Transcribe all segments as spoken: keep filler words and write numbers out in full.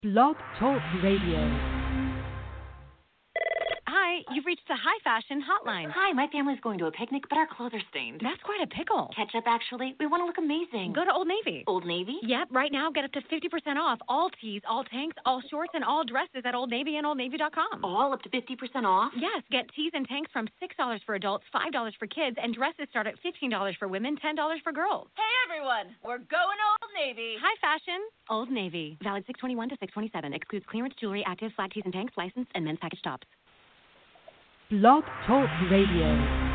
Blog Talk Radio. Hi, you've reached the High Fashion Hotline. Hi, my family's going to a picnic, but our clothes are stained. That's quite a pickle. Ketchup, actually. We want to look amazing. Go to Old Navy. Old Navy? Yep, right now get up to fifty percent off all tees, all tanks, all shorts, and all dresses at Old Navy and old navy dot com. All up to fifty percent off? Yes, get tees and tanks from six dollars for adults, five dollars for kids, and dresses start at fifteen dollars for women, ten dollars for girls. Hey, everyone. We're going to Old Navy. High Fashion, Old Navy. Valid six twenty-one to six twenty-seven. Excludes clearance jewelry, active, flat tees and tanks, licensed, and men's package tops. Blog Talk Radio.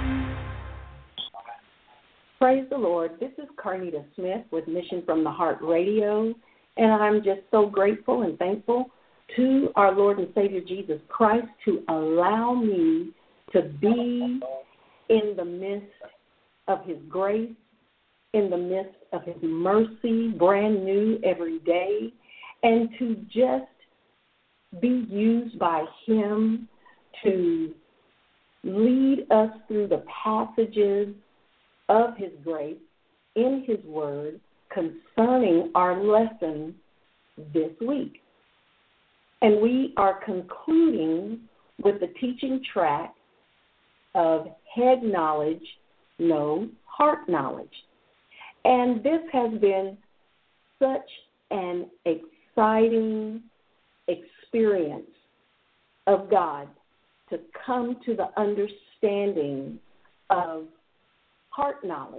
Praise the Lord. This is Carnita Smith with Mission from the Heart Radio, and I'm just so grateful and thankful to our Lord and Savior Jesus Christ to allow me to be in the midst of His grace, in the midst of His mercy, brand new every day, and to just be used by Him to lead us through the passages of His grace in His Word concerning our lesson this week. And we are concluding with the teaching track of Head Knowledge, No Heart Knowledge. And this has been such an exciting experience of God to come to the understanding of heart knowledge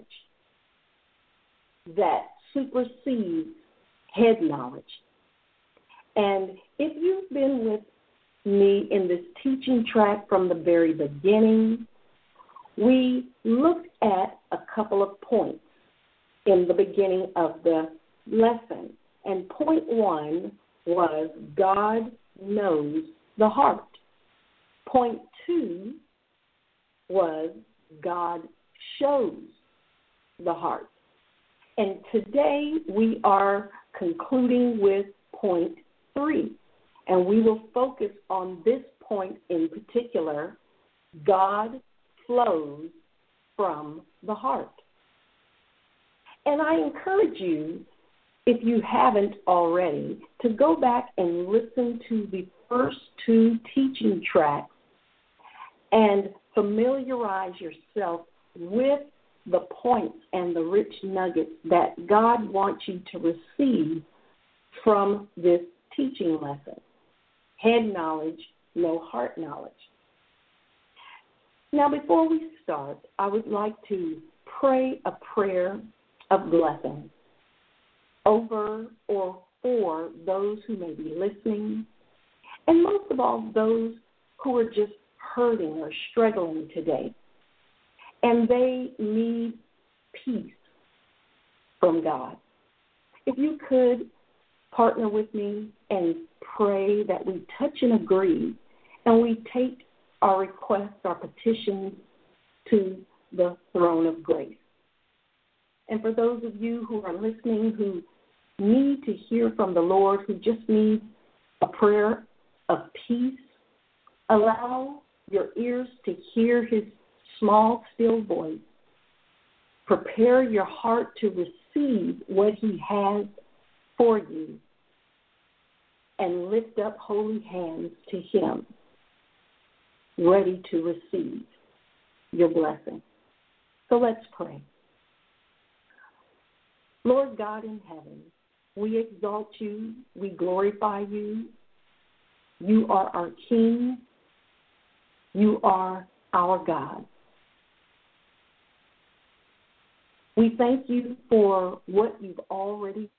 that supersedes head knowledge. And if you've been with me in this teaching track from the very beginning, we looked at a couple of points in the beginning of the lesson. And point one was God knows the heart. Point two was God shows the heart. And today we are concluding with point three. And we will focus on this point in particular. God flows from the heart. And I encourage you, if you haven't already, to go back and listen to the first two teaching tracks and familiarize yourself with the points and the rich nuggets that God wants you to receive from this teaching lesson. Head knowledge, no heart knowledge. Now, before we start, I would like to pray a prayer of blessing over or for those who may be listening, and most of all, those who are just hurting or struggling today, and they need peace from God. If you could partner with me and pray that we touch and agree, and we take our requests, our petitions to the throne of grace. And for those of you who are listening who need to hear from the Lord, who just need a prayer of peace, allow your ears to hear His small, still voice. Prepare your heart to receive what He has for you, and lift up holy hands to Him, ready to receive your blessing. So let's pray. Lord God in heaven, we exalt you, we glorify you. You are our King. You are our God. We thank you for what you've already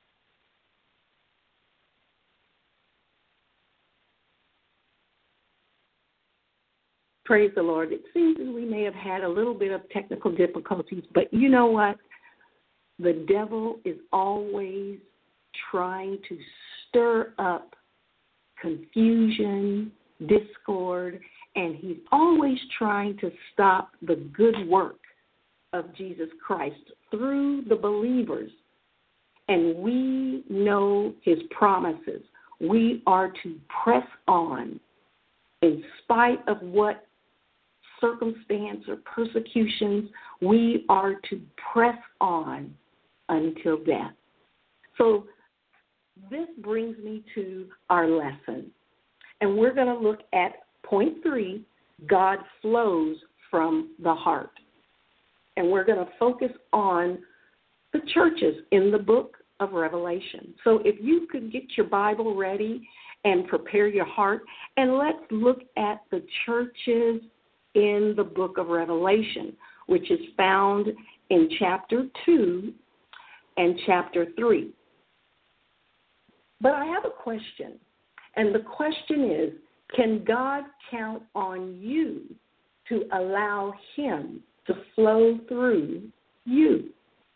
Praise the Lord. It seems that we may have had a little bit of technical difficulties, but you know what? The devil is always trying to stir up confusion, discord, and he's always trying to stop the good work of Jesus Christ through the believers. And we know His promises. We are to press on in spite of what circumstance or persecutions. We are to press on until death. So this brings me to our lesson. And we're going to look at point three, God flows from the heart. And we're going to focus on the churches in the book of Revelation. So if you could get your Bible ready and prepare your heart, and let's look at the churches in the book of Revelation, which is found in chapter two and chapter three. But I have a question, and the question is, can God count on you to allow him to flow through you?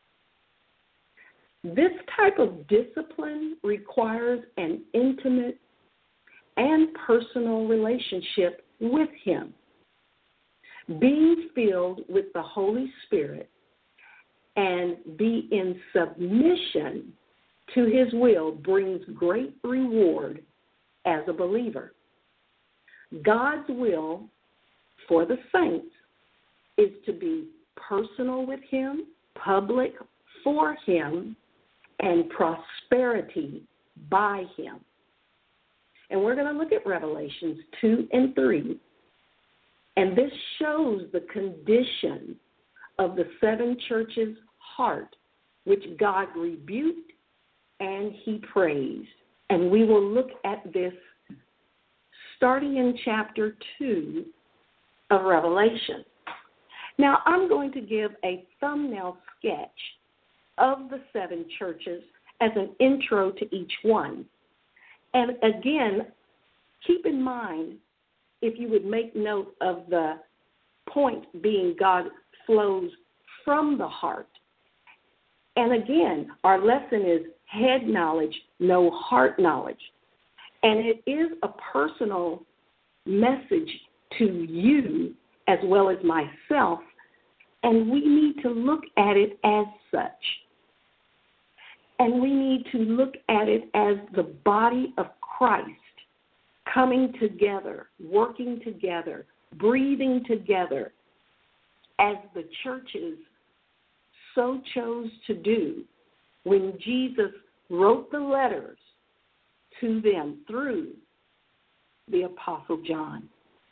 This type of discipline requires an intimate and personal relationship with him. Being filled with the Holy Spirit and be in submission to his will brings great reward as a believer. God's will for the saints is to be personal with him, public for him, and prosperity by him. And we're going to look at Revelations two and three. And this shows the condition of the seven churches' heart, which God rebuked and he praised. And we will look at this starting in chapter two of Revelation. Now, I'm going to give a thumbnail sketch of the seven churches as an intro to each one. And again, keep in mind, if you would make note of the point being God flows from the heart. And again, our lesson is head knowledge, no heart knowledge. And it is a personal message to you as well as myself, and we need to look at it as such. And we need to look at it as the body of Christ coming together, working together, breathing together, as the churches so chose to do when Jesus wrote the letters to them through the Apostle John.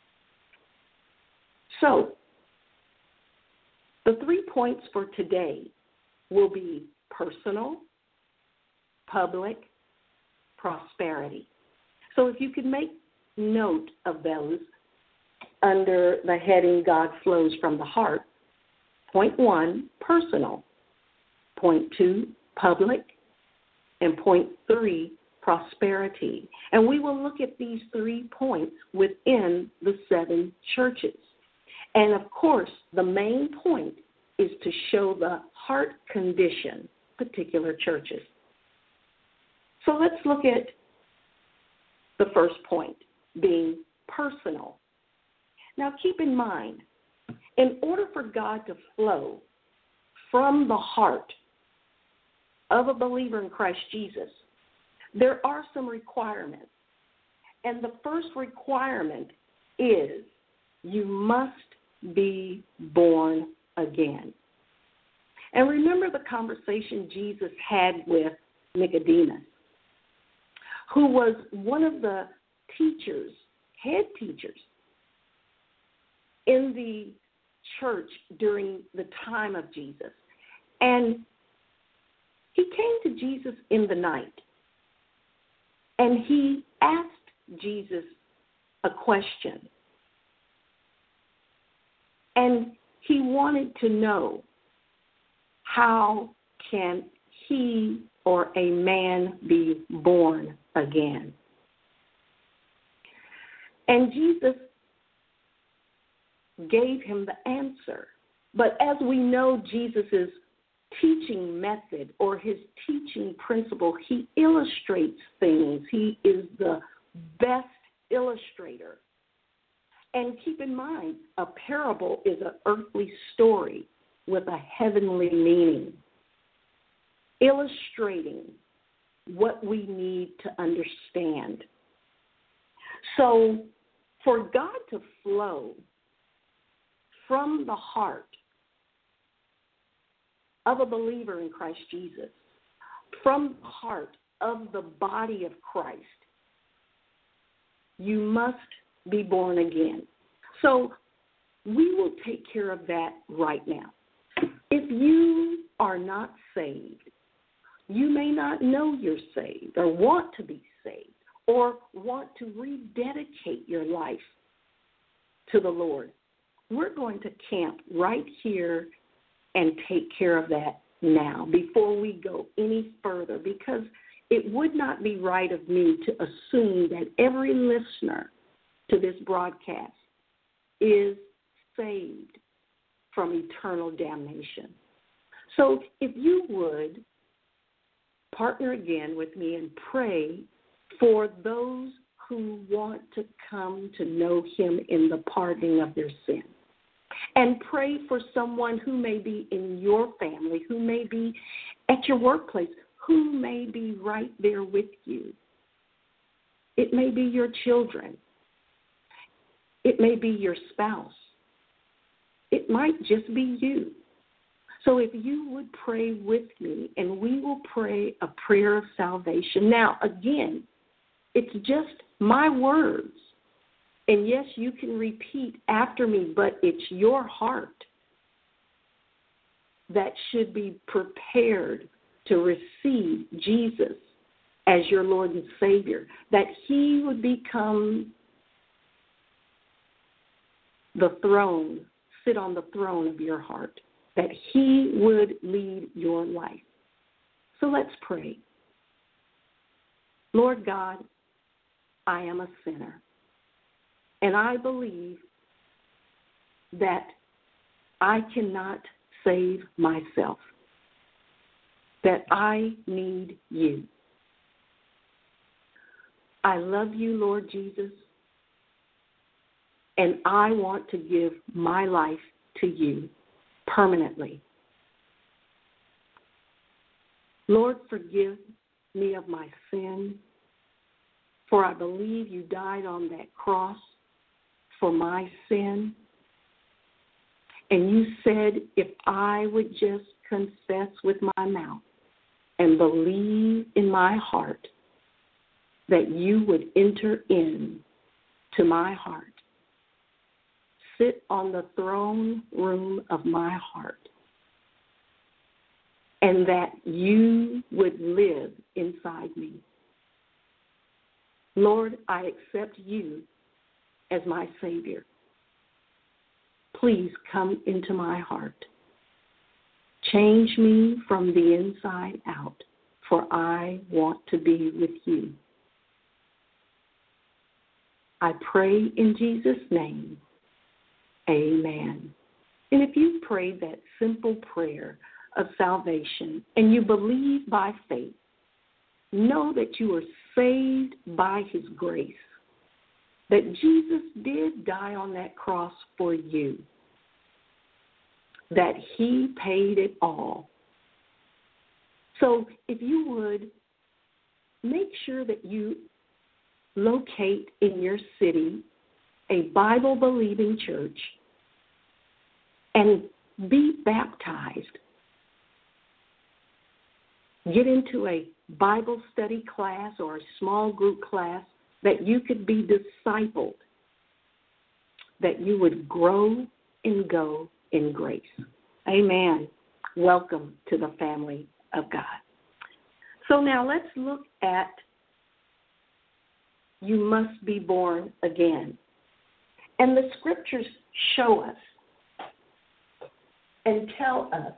So, the three points for today will be personal, public, prosperity. So if you could make note of those under the heading God flows from the heart. Point one, personal. Point two, public. And point three, prosperity. And we will look at these three points within the seven churches. And of course, the main point is to show the heart condition, particular churches. So let's look at the first point, being personal. Now keep in mind, in order for God to flow from the heart of a believer in Christ Jesus, there are some requirements. And the first requirement is you must be born again. And remember the conversation Jesus had with Nicodemus, who was one of the teachers, head teachers, in the church during the time of Jesus. And he came to Jesus in the night, and he asked Jesus a question. And he wanted to know, how can he or a man be born again? And Jesus gave him the answer. But as we know Jesus' teaching method or his teaching principle, he illustrates things. He is the best illustrator. And keep in mind, a parable is an earthly story with a heavenly meaning, illustrating what we need to understand. So for God to flow from the heart of a believer in Christ Jesus, from the heart of the body of Christ, you must be born again. So we will take care of that right now. If you are not saved, you may not know you're saved or want to be saved or want to rededicate your life to the Lord. We're going to camp right here and take care of that now before we go any further, because it would not be right of me to assume that every listener to this broadcast is saved from eternal damnation. So if you would partner again with me and pray for those who want to come to know him in the pardoning of their sin. And pray for someone who may be in your family, who may be at your workplace, who may be right there with you. It may be your children. It may be your spouse. It might just be you. So if you would pray with me, and we will pray a prayer of salvation. Now, again, it's just my words. And yes, you can repeat after me, but it's your heart that should be prepared to receive Jesus as your Lord and Savior, that he would become the throne, sit on the throne of your heart, that he would lead your life. So let's pray. Lord God, I am a sinner. And I believe that I cannot save myself, that I need you. I love you, Lord Jesus, and I want to give my life to you permanently. Lord, forgive me of my sin, for I believe you died on that cross for my sin. And you said if I would just confess with my mouth and believe in my heart that you would enter in to my heart, sit on the throne room of my heart, and that you would live inside me. Lord, I accept you as my Savior. Please come into my heart. Change me from the inside out, for I want to be with you. I pray in Jesus' name, amen. And if you prayed that simple prayer of salvation and you believe by faith, know that you are saved by his grace, that Jesus did die on that cross for you, that he paid it all. So if you would, make sure that you locate in your city a Bible-believing church and be baptized. Get into a Bible study class or a small group class that you could be discipled, that you would grow and go in grace. Amen. Welcome to the family of God. So now let's look at you must be born again. And the scriptures show us and tell us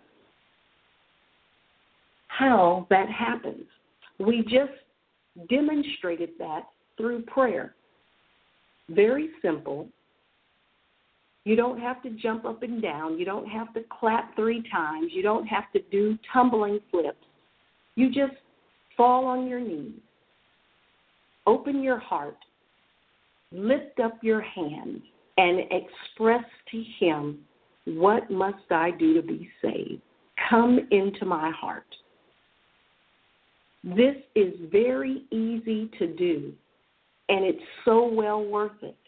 how that happens. We just demonstrated that through prayer. Very simple. You don't have to jump up and down. You don't have to clap three times. You don't have to do tumbling flips. You just fall on your knees. Open your heart. Lift up your hands and express to him, what must I do to be saved? Come into my heart. This is very easy to do, and it's so well worth it.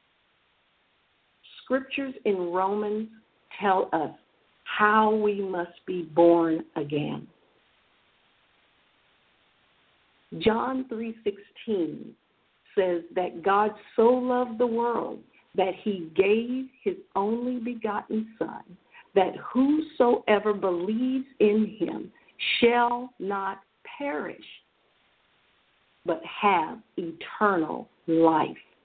Scriptures in Romans tell us how we must be born again. John three sixteen says that God so loved the world that he gave his only begotten Son, that whosoever believes in him shall not perish, but have eternal life.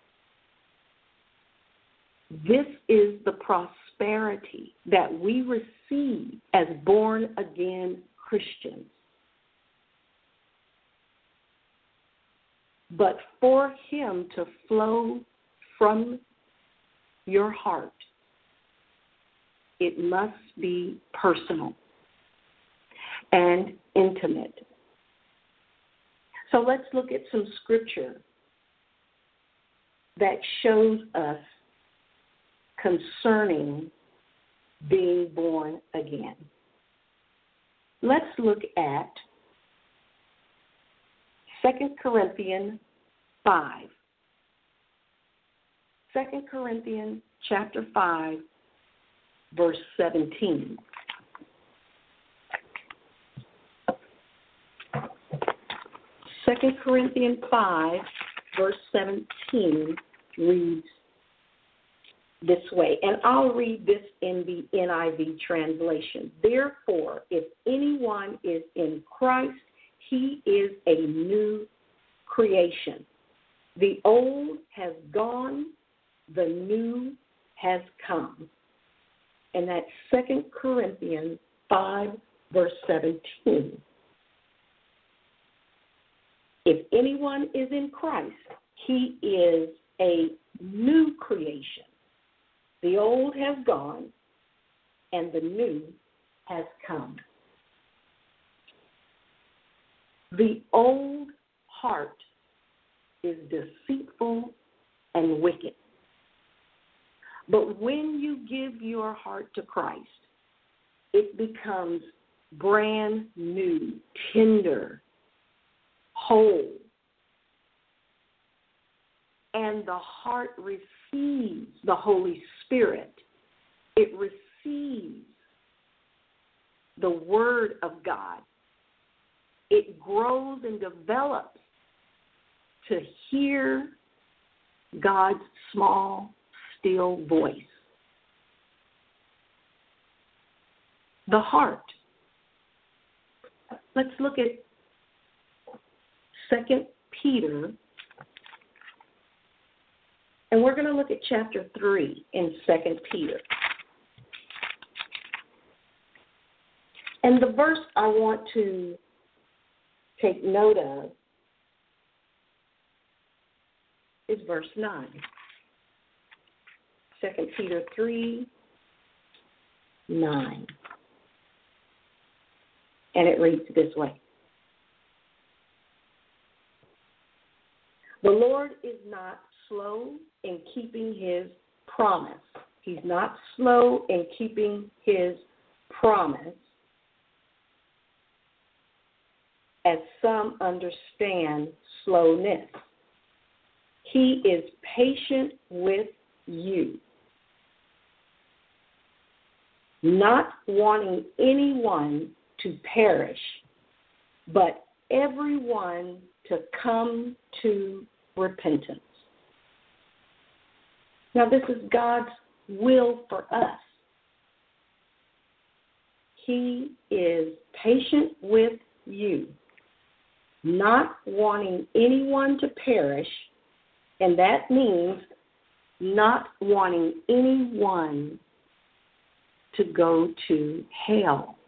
This is the prosperity that we receive as born-again Christians. But for him to flow from your heart, it must be personal and intimate. So let's look at some scripture that shows us concerning being born again. Let's look at Second Corinthians five. Second Corinthians chapter five, verse seventeen. Second Corinthians five, verse seventeen reads this way, and I'll read this in the N I V translation. Therefore, if anyone is in Christ, he is a new creation. The old has gone, the new has come. And that's Second Corinthians five, verse seventeen. If anyone is in Christ, he is a new creation. The old has gone, and the new has come. The old heart is deceitful and wicked. But when you give your heart to Christ, it becomes brand new, tender, whole. And the heart receives the Holy Spirit. It receives the Word of God. It grows and develops to hear God's small, still voice. The heart. Let's look at Second Peter, and we're going to look at chapter three in Second Peter. And the verse I want to take note of is verse nine. Second Peter three, nine. And it reads this way. The Lord is not slow in keeping his promise. He's not slow in keeping his promise, as some understand slowness. He is patient with you, not wanting anyone to perish, but everyone to come to repentance. Now, this is God's will for us. He is patient with you, not wanting anyone to perish, and that means not wanting anyone to go to hell,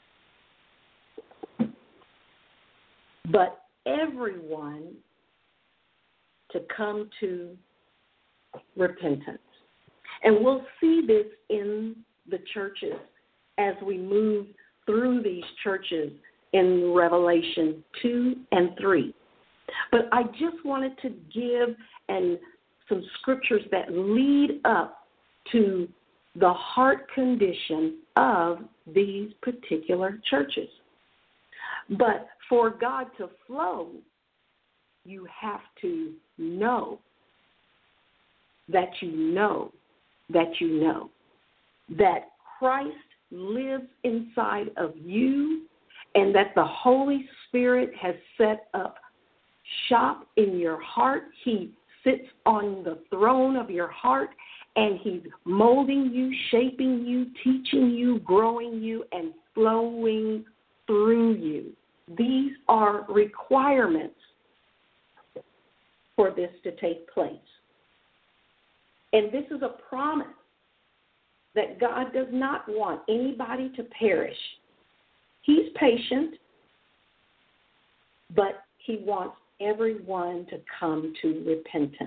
but everyone to come to repentance. And we'll see this in the churches as we move through these churches in Revelation two and three. But I just wanted to give and some scriptures that lead up to the heart condition of these particular churches. But for God to flow, you have to know that you know that you know that Christ lives inside of you and that the Holy Spirit has set up shop in your heart. He sits on the throne of your heart, and he's molding you, shaping you, teaching you, growing you, and flowing through you. These are requirements for this to take place. And this is a promise that God does not want anybody to perish. He's patient, but he wants everyone to come to repentance.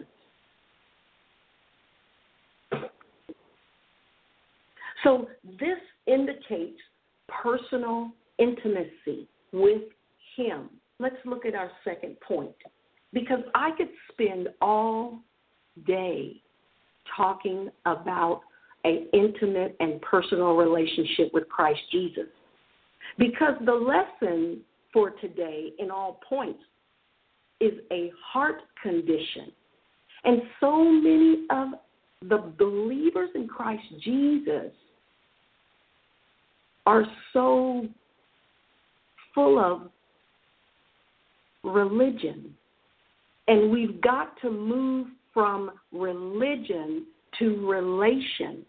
So this indicates personal intimacy with him. Let's look at our second point, because I could spend all day talking about an intimate and personal relationship with Christ Jesus, because the lesson for today in all points is a heart condition. And so many of the believers in Christ Jesus are so full of religion. And we've got to move from religion to relationship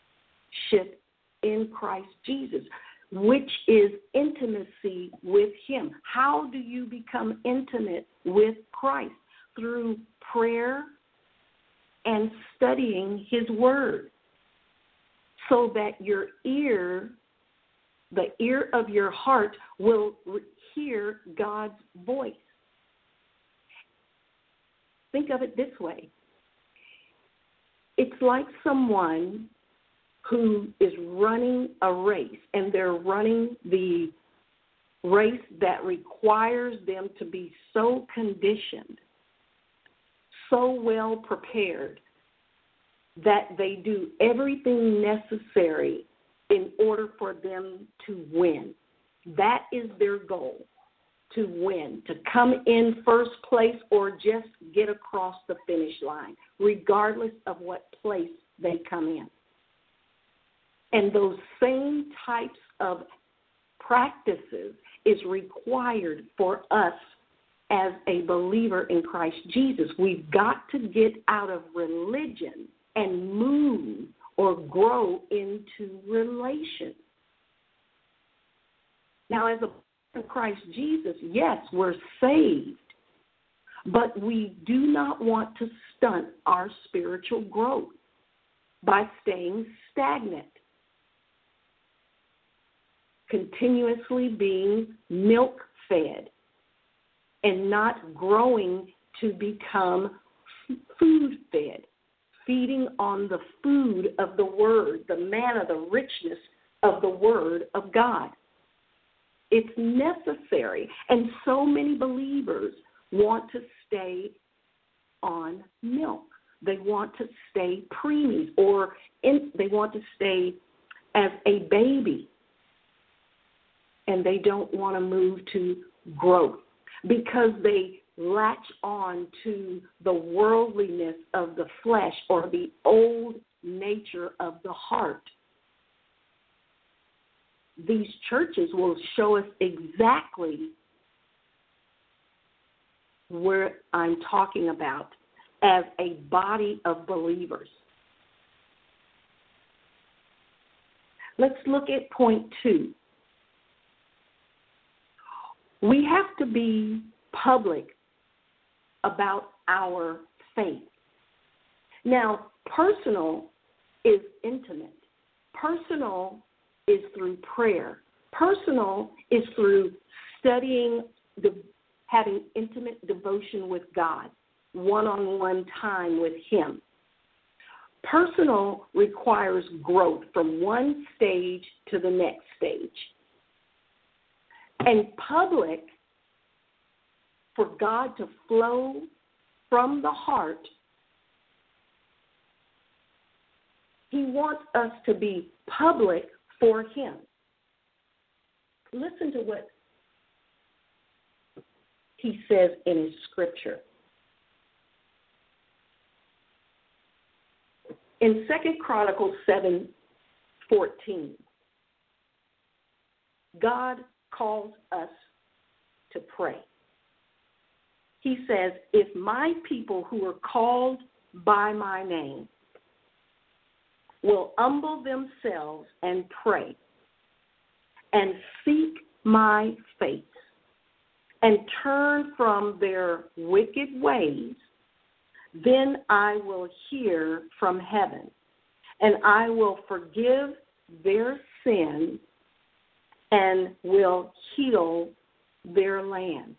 in Christ Jesus, which is intimacy with him. How do you become intimate with Christ? Through prayer and studying his word, so that your ear, the ear of your heart, will hear God's voice. Think of it this way. It's like someone who is running a race, and they're running the race that requires them to be so conditioned, so well prepared, that they do everything necessary in order for them to win. That is their goal, to win, to come in first place or just get across the finish line, regardless of what place they come in. And those same types of practices is required for us as a believer in Christ Jesus. We've got to get out of religion and move or grow into relation. Now, as a believer in Christ Jesus, yes, we're saved, but we do not want to stunt our spiritual growth by staying stagnant, continuously being milk-fed and not growing to become food-fed, feeding on the food of the Word, the manna, the richness of the Word of God. It's necessary, and so many believers want to stay on milk. They want to stay preemies, or in, they want to stay as a baby, and they don't want to move to growth because they latch on to the worldliness of the flesh or the old nature of the heart. These churches will show us exactly where I'm talking about as a body of believers. Let's look at point two. We have to be public about our faith. Now, personal is intimate. Personal is through prayer. Personal is through studying, the, having intimate devotion with God, one-on-one time with him. Personal requires growth from one stage to the next stage. And public, for God to flow from the heart, he wants us to be public for him. Listen to what he says in his scripture. In Second Chronicles seven fourteen, God calls us to pray. he says, if my people who are called by my name will humble themselves and pray and seek my face and turn from their wicked ways, then I will hear from heaven, and I will forgive their sin and will heal their land.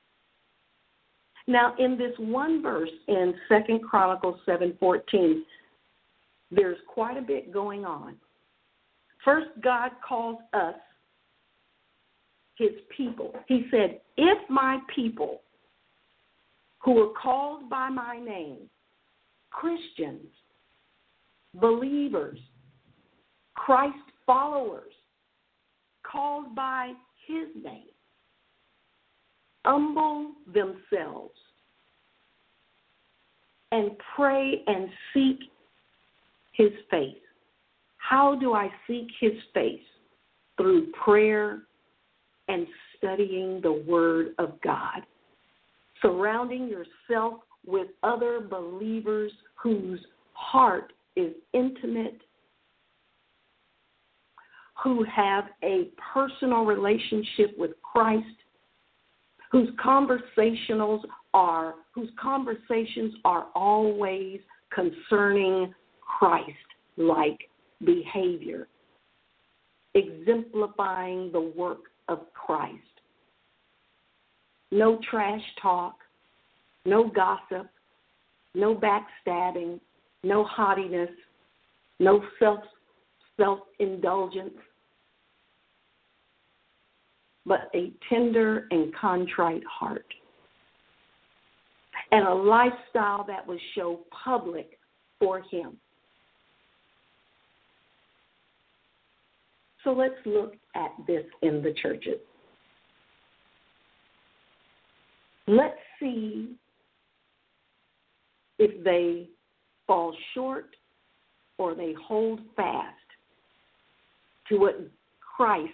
Now, in this one verse in Second Chronicles seven fourteen, there's quite a bit going on. First, God calls us his people. He said, if my people who are called by my name, Christians, believers, Christ followers, called by his name, humble themselves and pray and seek his face. How do I seek his face? Through prayer and studying the Word of God. Surrounding yourself with other believers whose heart is intimate, who have a personal relationship with Christ, whose conversationals are whose conversations are always concerning Christ-like behavior, exemplifying the work of Christ. No trash talk, no gossip, no backstabbing, no haughtiness, no self self-indulgence, but a tender and contrite heart, and a lifestyle that will show public for him. So let's look at this in the churches. Let's see if they fall short or they hold fast to what Christ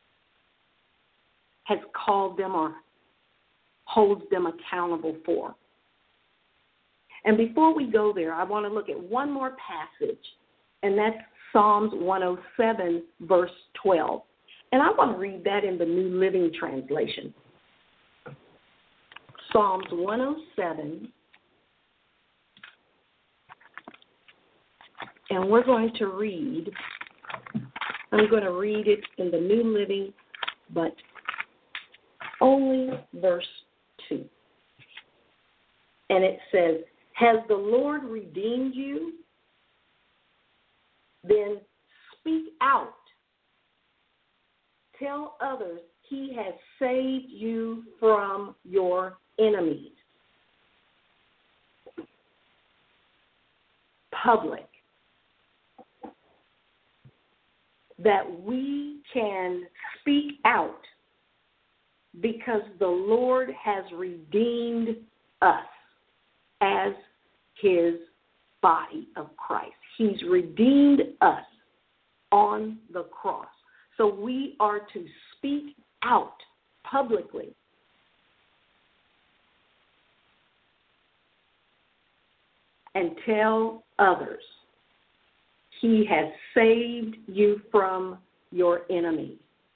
has called them or holds them accountable for. And before we go there, I want to look at one more passage, and that's Psalms one oh seven, verse twelve. And I want to read that in the New Living Translation. Psalms one oh seven, and we're going to read, I'm going to read it in the New Living, but only verse two. And it says, has the Lord redeemed you? Then speak out. Tell others he has saved you from your enemies. Public. That we can speak out because the Lord has redeemed us as his body of Christ. He's redeemed us on the cross. So we are to speak out publicly. And tell others he has saved you from your enemies.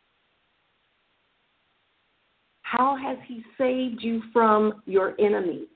How has he saved you from your enemies?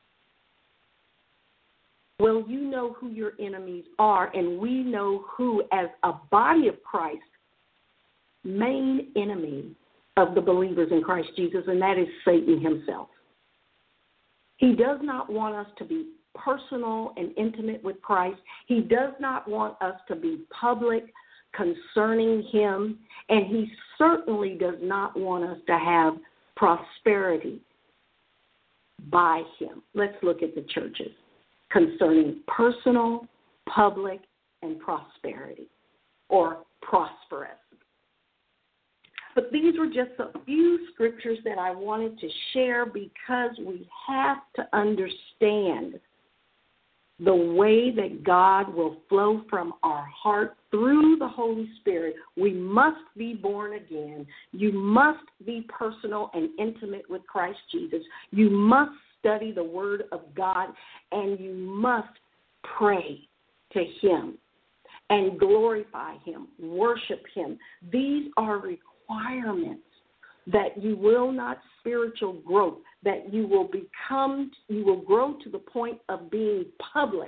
Well, you know who your enemies are, and we know who, as a body of Christ, main enemy of the believers in Christ Jesus, and that is Satan himself. He does not want us to be personal and intimate with Christ. He does not want us to be public concerning him, and he certainly does not want us to have prosperity by him. Let's look at the churches concerning personal, public, and prosperity, or prosperous. But these were just a few scriptures that I wanted to share because we have to understand the way that God will flow from our heart through the Holy Spirit. We must be born again. You must be personal and intimate with Christ Jesus. You must study the Word of God, and you must pray to Him and glorify Him, worship Him. These are requirements that you will not spiritual growth, that you will become, you will grow to the point of being public.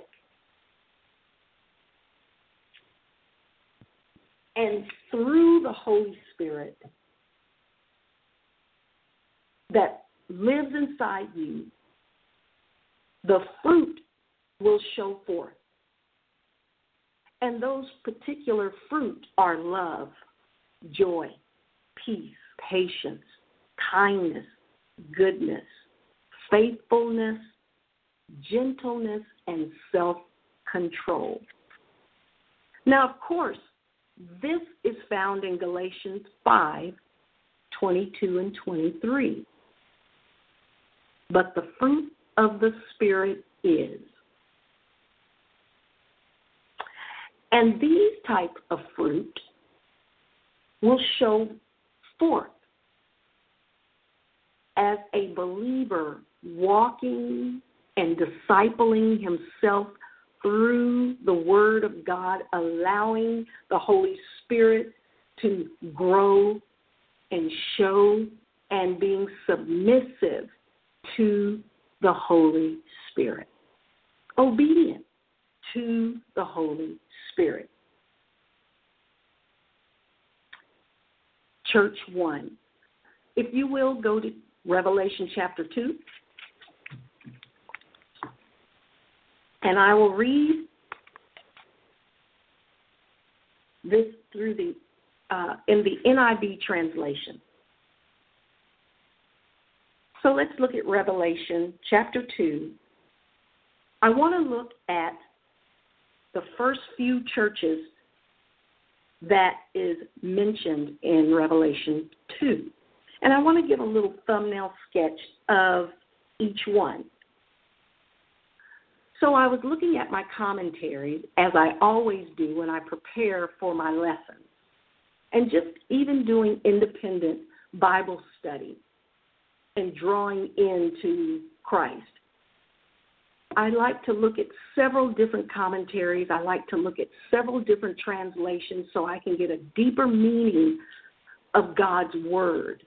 And through the Holy Spirit that lives inside you, the fruit will show forth. And those particular fruit are love, joy, peace, patience, kindness, goodness, faithfulness, gentleness, and self-control. Now, of course, this is found in Galatians five, twenty-two and twenty-three. But the fruit of the Spirit is. And these type of fruit will show forth as a believer walking and discipling himself through the Word of God, allowing the Holy Spirit to grow and show, and being submissive to the Holy Spirit, obedient to the Holy Spirit. Church one. If you will, go to Revelation chapter two. And I will read this through the uh, in the N I V translation. So let's look at Revelation chapter two. I want to look at the first few churches that is mentioned in Revelation two. And I want to give a little thumbnail sketch of each one. So I was looking at my commentaries, as I always do when I prepare for my lessons, and just even doing independent Bible study and drawing into Christ. I like to look at several different commentaries. I like to look at several different translations so I can get a deeper meaning of God's Word.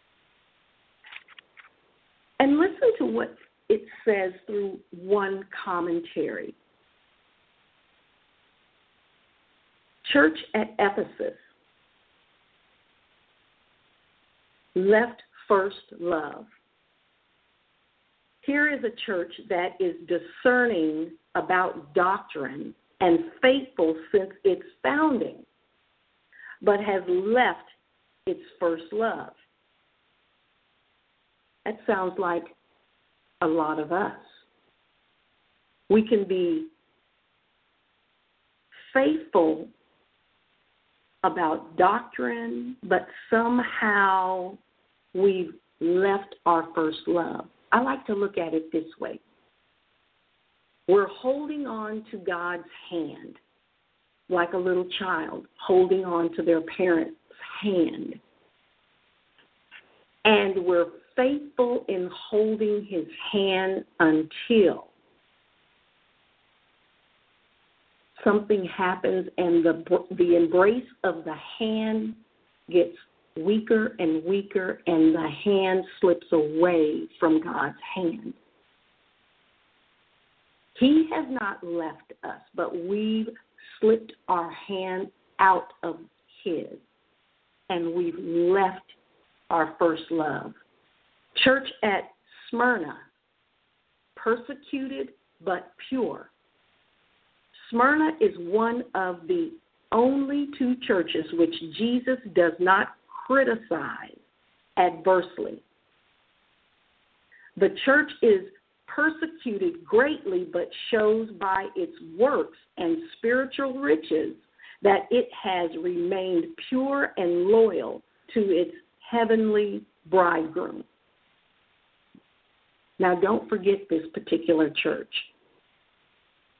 And listen to what it says through one commentary. Church at Ephesus left first love. Here is a church that is discerning about doctrine and faithful since its founding, but has left its first love. That sounds like a lot of us. We can be faithful about doctrine, but somehow we've left our first love. I like to look at it this way. We're holding on to God's hand like a little child holding on to their parent's hand. And we're faithful in holding his hand until something happens and the the embrace of the hand gets weaker and weaker, and the hand slips away from God's hand. He has not left us, but we've slipped our hand out of his, and we've left our first love. Church at Smyrna, persecuted but pure. Smyrna is one of the only two churches which Jesus does not criticize adversely. The church is persecuted greatly, but shows by its works and spiritual riches that it has remained pure and loyal to its heavenly bridegroom. Now, don't forget this particular church.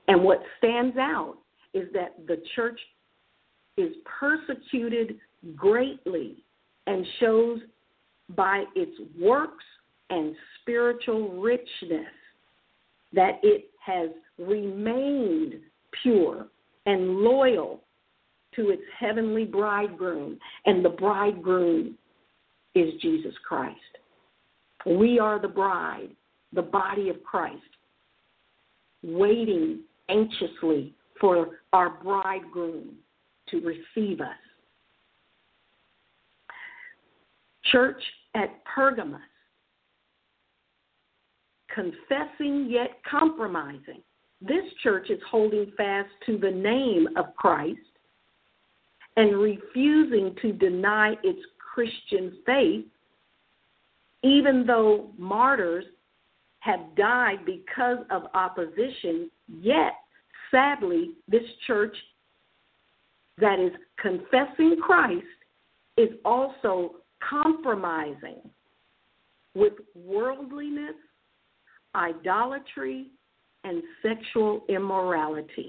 And what stands out is that the church is persecuted greatly and shows by its works and spiritual richness that it has remained pure and loyal to its heavenly bridegroom, and the bridegroom is Jesus Christ. We are the bride, the body of Christ, waiting anxiously for our bridegroom to receive us. Church at Pergamos, confessing yet compromising. This church is holding fast to the name of Christ and refusing to deny its Christian faith, even though martyrs have died because of opposition. Yet, sadly, this church that is confessing Christ is also compromising with worldliness, idolatry, and sexual immorality.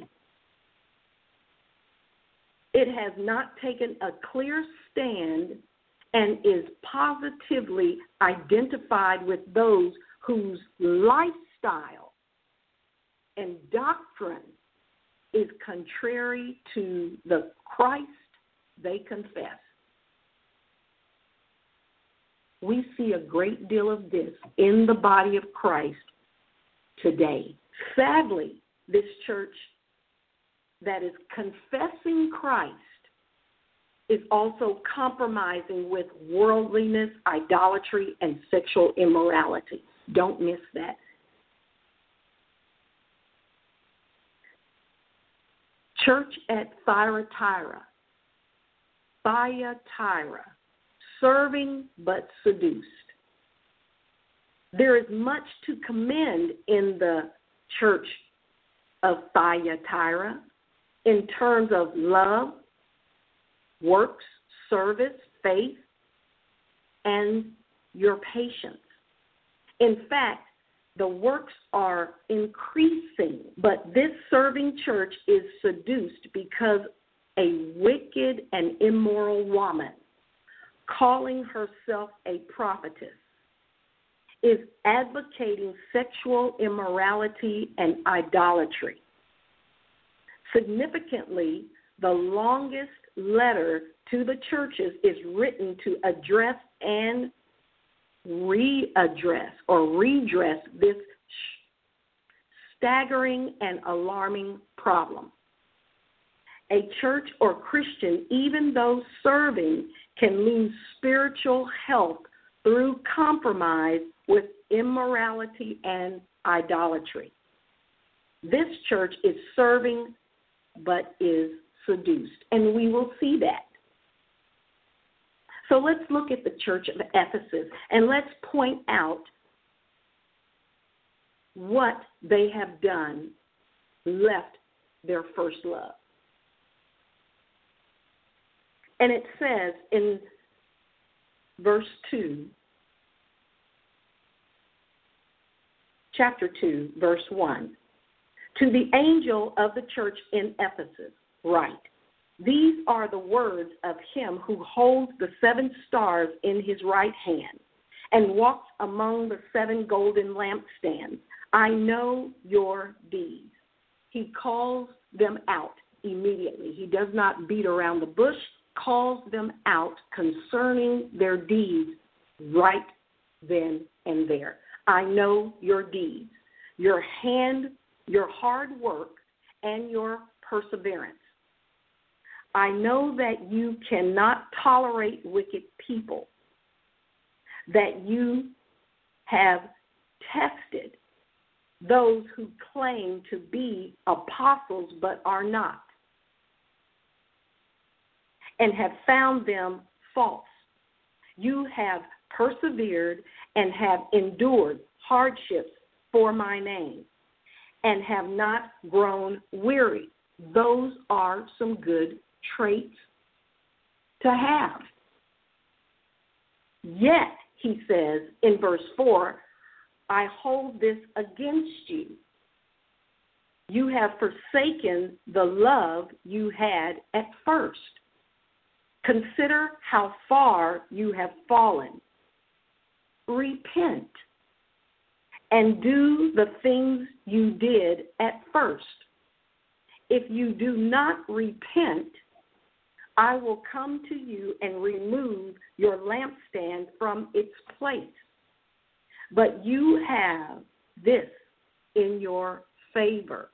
It has not taken a clear stand and is positively identified with those whose lifestyle and doctrine is contrary to the Christ they confess. We see a great deal of this in the body of Christ today. Sadly, this church that is confessing Christ is also compromising with worldliness, idolatry, and sexual immorality. Don't miss that. Church at Thyatira, Thyatira, serving but seduced. There is much to commend in the church of Thyatira in terms of love, works, service, faith, and your patience. In fact, the works are increasing, but this serving church is seduced because a wicked and immoral woman, calling herself a prophetess, is advocating sexual immorality and idolatry. Significantly, the longest letter to the churches is written to address and readdress or redress this staggering and alarming problem. A church or Christian, even though serving, can lose spiritual health through compromise with immorality and idolatry. This church is serving but is seduced, and we will see that. So let's look at the church of Ephesus, and let's point out what they have done, left their first love. And it says in verse two, chapter two, verse one, to the angel of the church in Ephesus, write, these are the words of him who holds the seven stars in his right hand and walks among the seven golden lampstands. I know your deeds. He calls them out immediately. He does not beat around the bush, calls them out concerning their deeds right then and there. I know your deeds, your hand, your hard work, and your perseverance. I know that you cannot tolerate wicked people, that you have tested those who claim to be apostles but are not, and have found them false. You have persevered and have endured hardships for my name and have not grown weary. Those are some good traits to have. Yet, he says in verse four, I hold this against you. You have forsaken the love you had at first. Consider how far you have fallen. Repent and do the things you did at first. If you do not repent, I will come to you and remove your lampstand from its place. But you have this in your favor.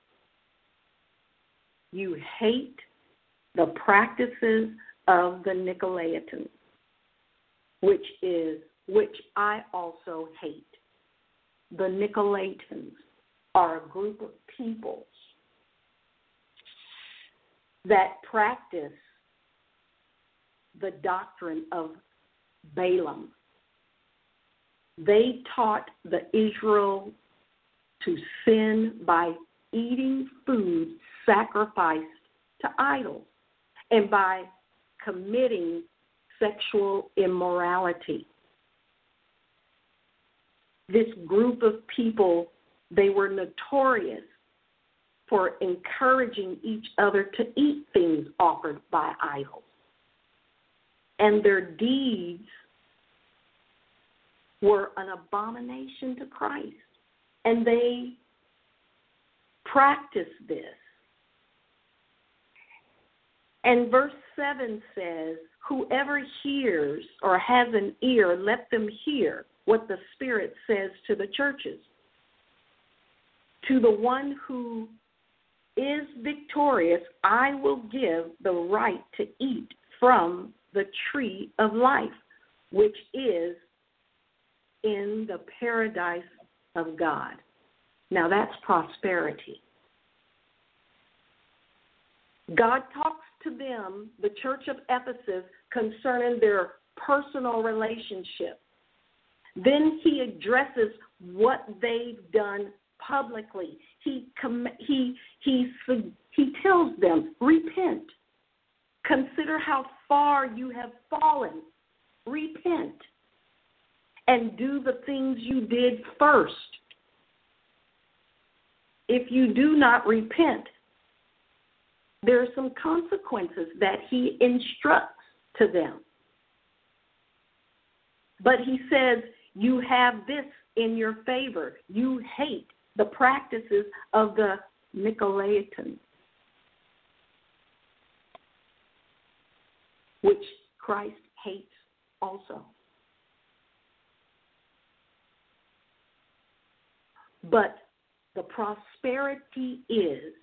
You hate the practices of the Nicolaitans, which is which I also hate. The Nicolaitans are a group of people that practice the doctrine of Balaam. They taught the Israel to sin by eating food sacrificed to idols and by committing sexual immorality. This group of people, they were notorious for encouraging each other to eat things offered by idols. And their deeds were an abomination to Christ. And they practiced this. And verse seven says, whoever hears or has an ear, let them hear what the Spirit says to the churches. To the one who is victorious, I will give the right to eat from the tree of life, which is in the paradise of God. Now that's prosperity. God talks to them, the church of Ephesus, concerning their personal relationship. Then he addresses what they've done publicly. He com- he he he tells them, repent. Consider how far you have fallen. Repent. And do the things you did first. If you do not repent, there are some consequences that he instructs to them. But he says, you have this in your favor. You hate the practices of the Nicolaitans, which Christ hates also. But the prosperity is,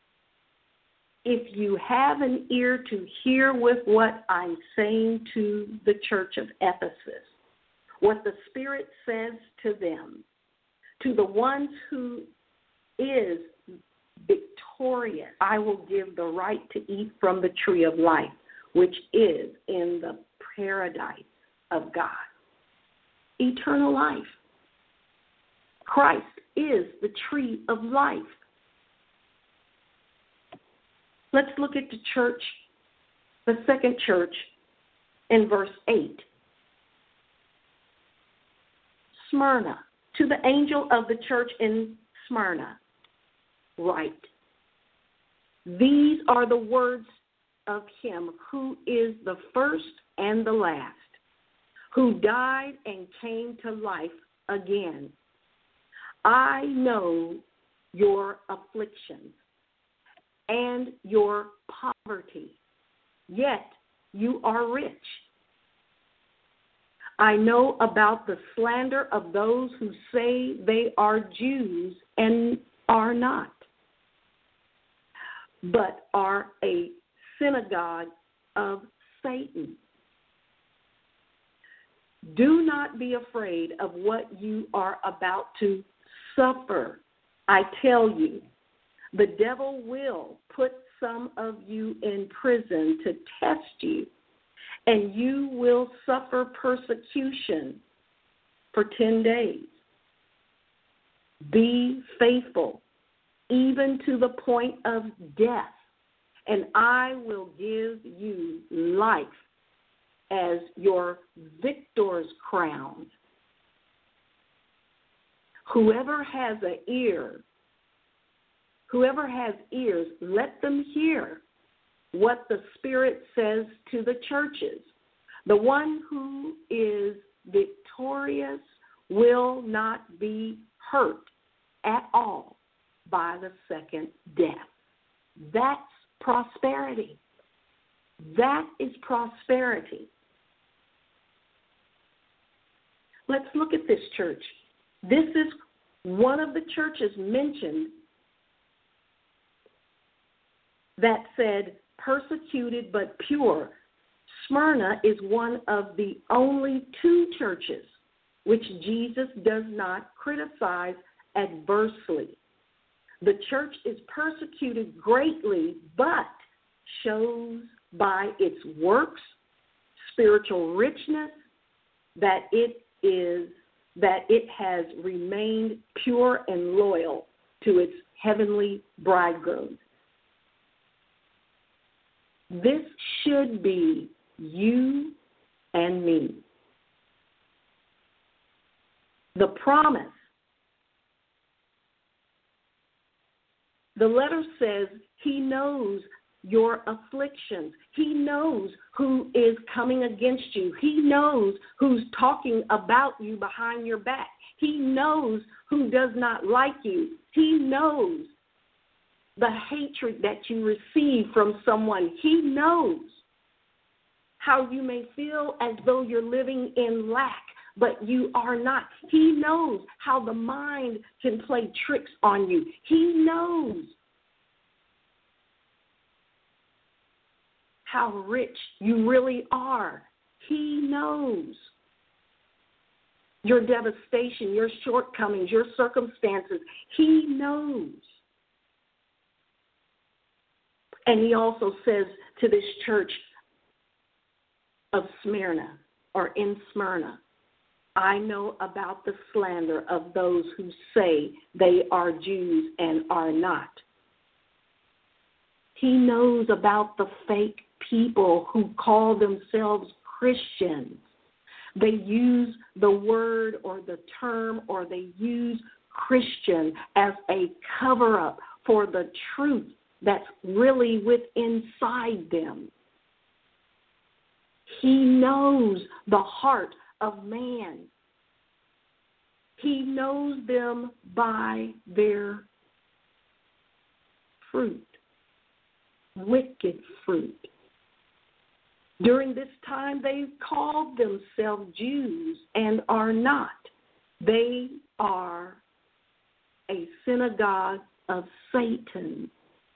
if you have an ear to hear with what I'm saying to the church of Ephesus, what the Spirit says to them, to the ones who is victorious, I will give the right to eat from the tree of life, which is in the paradise of God. Eternal life. Christ is the tree of life. Let's look at the church, the second church, in verse eight. Smyrna, to the angel of the church in Smyrna, write, these are the words of him who is the first and the last, who died and came to life again. I know your afflictions and your poverty, yet you are rich. I know about the slander of those who say they are Jews and are not, but are a synagogue of Satan. Do not be afraid of what you are about to suffer. I tell you, the devil will put some of you in prison to test you, and you will suffer persecution for ten days. Be faithful, even to the point of death, and I will give you life as your victor's crown. Whoever has an ear, Whoever has ears, let them hear what the Spirit says to the churches. The one who is victorious will not be hurt at all by the second death. That's prosperity. That is prosperity. Let's look at this church. This is one of the churches mentioned that said persecuted but pure. Smyrna is one of the only two churches which Jesus does not criticize adversely. The church is persecuted greatly, but shows by its works, spiritual richness, that it is that it has remained pure and loyal to its heavenly bridegroom. This should be you and me. The promise. The letter says he knows your afflictions. He knows who is coming against you. He knows who's talking about you behind your back. He knows who does not like you. He knows the hatred that you receive from someone. He knows how you may feel as though you're living in lack, but you are not. He knows how the mind can play tricks on you. He knows how rich you really are. He knows your devastation, your shortcomings, your circumstances. He knows. And he also says to this church of Smyrna, or in Smyrna, I know about the slander of those who say they are Jews and are not. He knows about the fake people who call themselves Christians. They use the word or the term, or they use Christian as a cover-up for the truth that's really within inside them. He knows the heart of man. He knows them by their fruit, wicked fruit. During this time, they called themselves Jews and are not. They are a synagogue of Satan.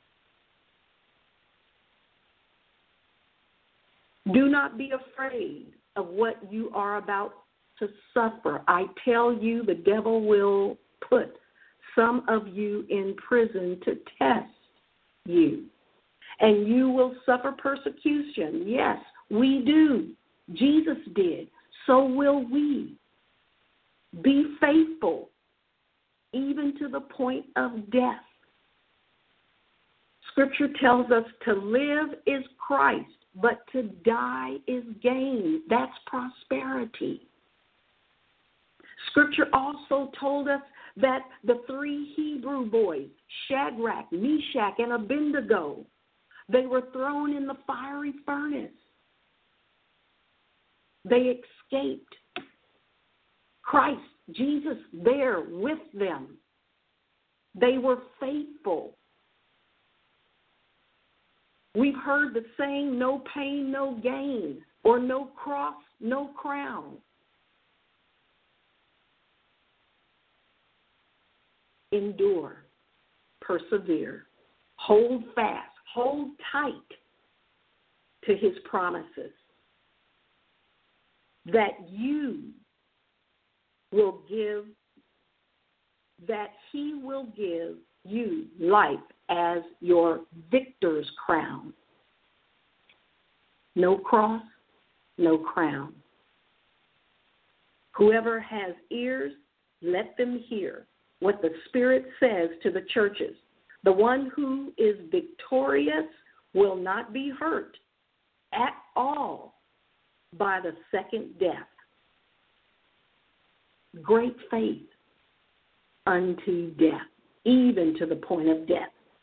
Do not be afraid of what you are about to suffer. I tell you, the devil will put some of you in prison to test you, and you will suffer persecution. Yes, we do. Jesus did. So will we. Be faithful, even to the point of death. Scripture tells us to live is Christ, but to die is gain. That's prosperity. Scripture also told us that the three Hebrew boys, Shadrach, Meshach, and Abednego, they were thrown in the fiery furnace. They escaped. Christ, Jesus, there with them. They were faithful. We've heard the saying, no pain, no gain, or no cross, no crown. Endure, persevere, hold fast, hold tight to his promises, that you will give, that he will give you life as your victor's crown. No cross, no crown. Whoever has ears, let them hear what the Spirit says to the churches. The one who is victorious will not be hurt at all by the second death. Great faith unto death, even to the point of death.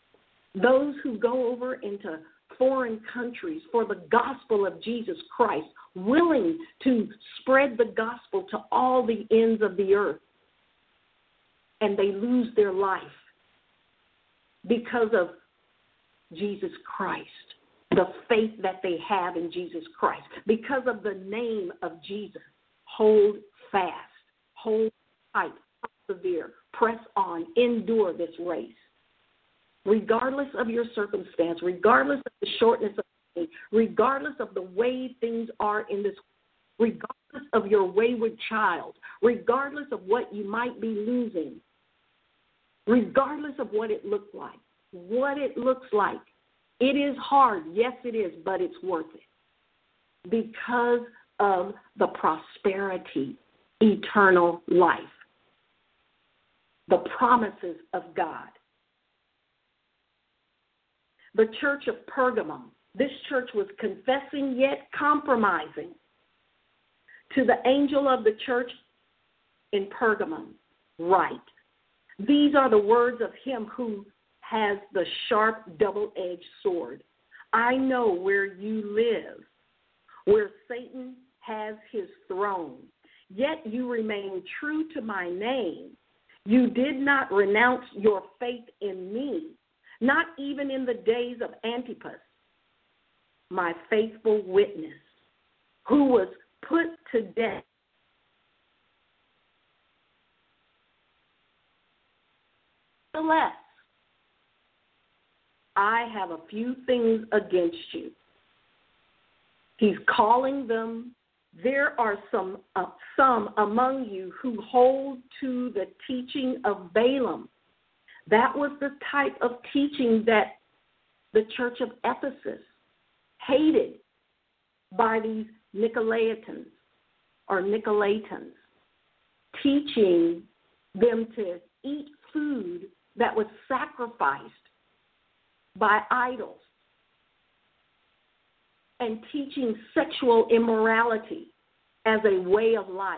those who go over into foreign countries for the gospel of Jesus Christ, willing to spread the gospel to all the ends of the earth, and they lose their life because of Jesus Christ, the faith that they have in Jesus Christ, because of the name of Jesus. Hold fast, hold tight, persevere, press on, endure this race. Regardless of your circumstance, regardless of the shortness of the day, regardless of the way things are in this, regardless of your wayward child, regardless of what you might be losing, regardless of what it looks like, what it looks like, it is hard. Yes, it is, but it's worth it because of the prosperity, eternal life, the promises of God. The church of Pergamum, this church was confessing yet compromising to the angel of the church in Pergamum. Right. These are the words of him who has the sharp double-edged sword. I know where you live, where Satan has his throne. Yet you remain true to my name. You did not renounce your faith in me, not even in the days of Antipas, my faithful witness, who was put to death. Nevertheless, I have a few things against you. He's calling them. There are some uh, some among you who hold to the teaching of Balaam. That was the type of teaching that the church of Ephesus hated by these Nicolaitans or Nicolaitans, teaching them to eat food that was sacrificed by idols, and teaching sexual immorality as a way of life.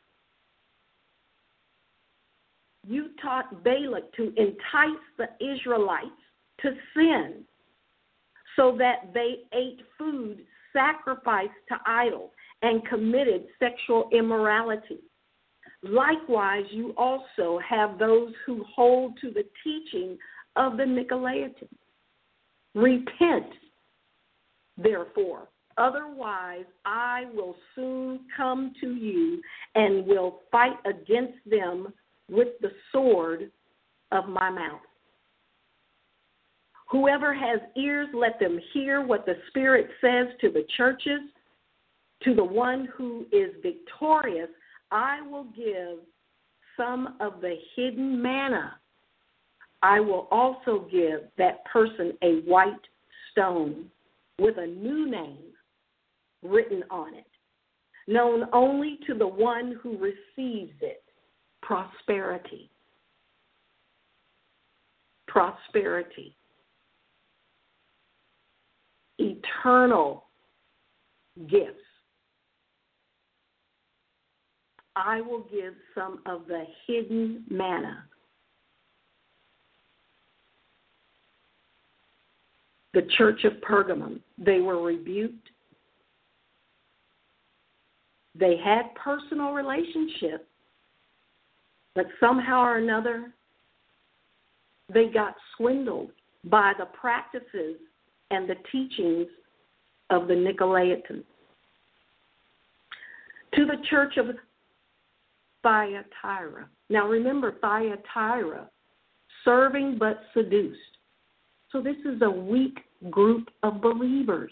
You taught Balak to entice the Israelites to sin so that they ate food sacrificed to idols and committed sexual immorality. Likewise, you also have those who hold to the teaching of the Nicolaitans. Repent, therefore, otherwise I will soon come to you and will fight against them with the sword of my mouth. Whoever has ears, let them hear what the Spirit says to the churches. To the one who is victorious, I will give some of the hidden manna. I will also give that person a white stone with a new name written on it, known only to the one who receives it. Prosperity. Prosperity. Eternal gifts. I will give some of the hidden manna. The church of Pergamum, they were rebuked. They had personal relationships, but somehow or another, they got swindled by the practices and the teachings of the Nicolaitans. To the church of Thyatira. Now remember, Thyatira, serving but seduced. So this is a weak group of believers.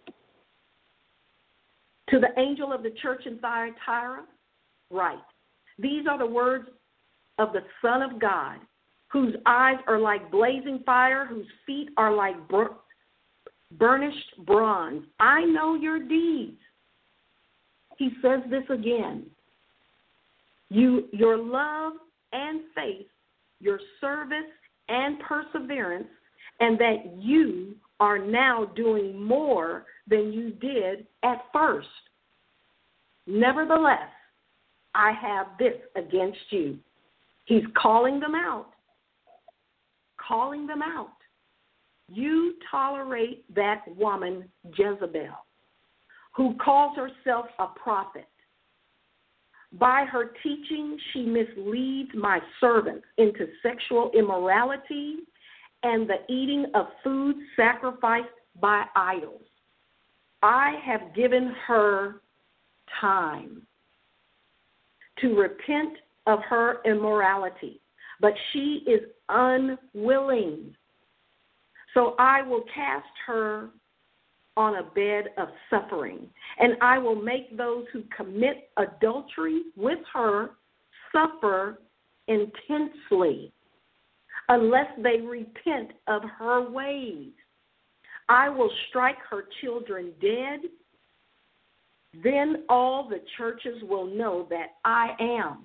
To the angel of the church in Thyatira, right. These are the words of the Son of God, whose eyes are like blazing fire, whose feet are like bur- burnished bronze. I know your deeds. He says this again. You, your love and faith, your service and perseverance, and that you are now doing more than you did at first. Nevertheless, I have this against you. He's calling them out. Calling them out. you tolerate that woman, Jezebel, who calls herself a prophet. By her teaching, she misleads my servants into sexual immorality and the eating of food sacrificed by idols. I have given her time to repent of her immorality, but she is unwilling. So I will cast her on a bed of suffering, and I will make those who commit adultery with her suffer intensely unless they repent of her ways. I will strike her children dead. Then all the churches will know that I am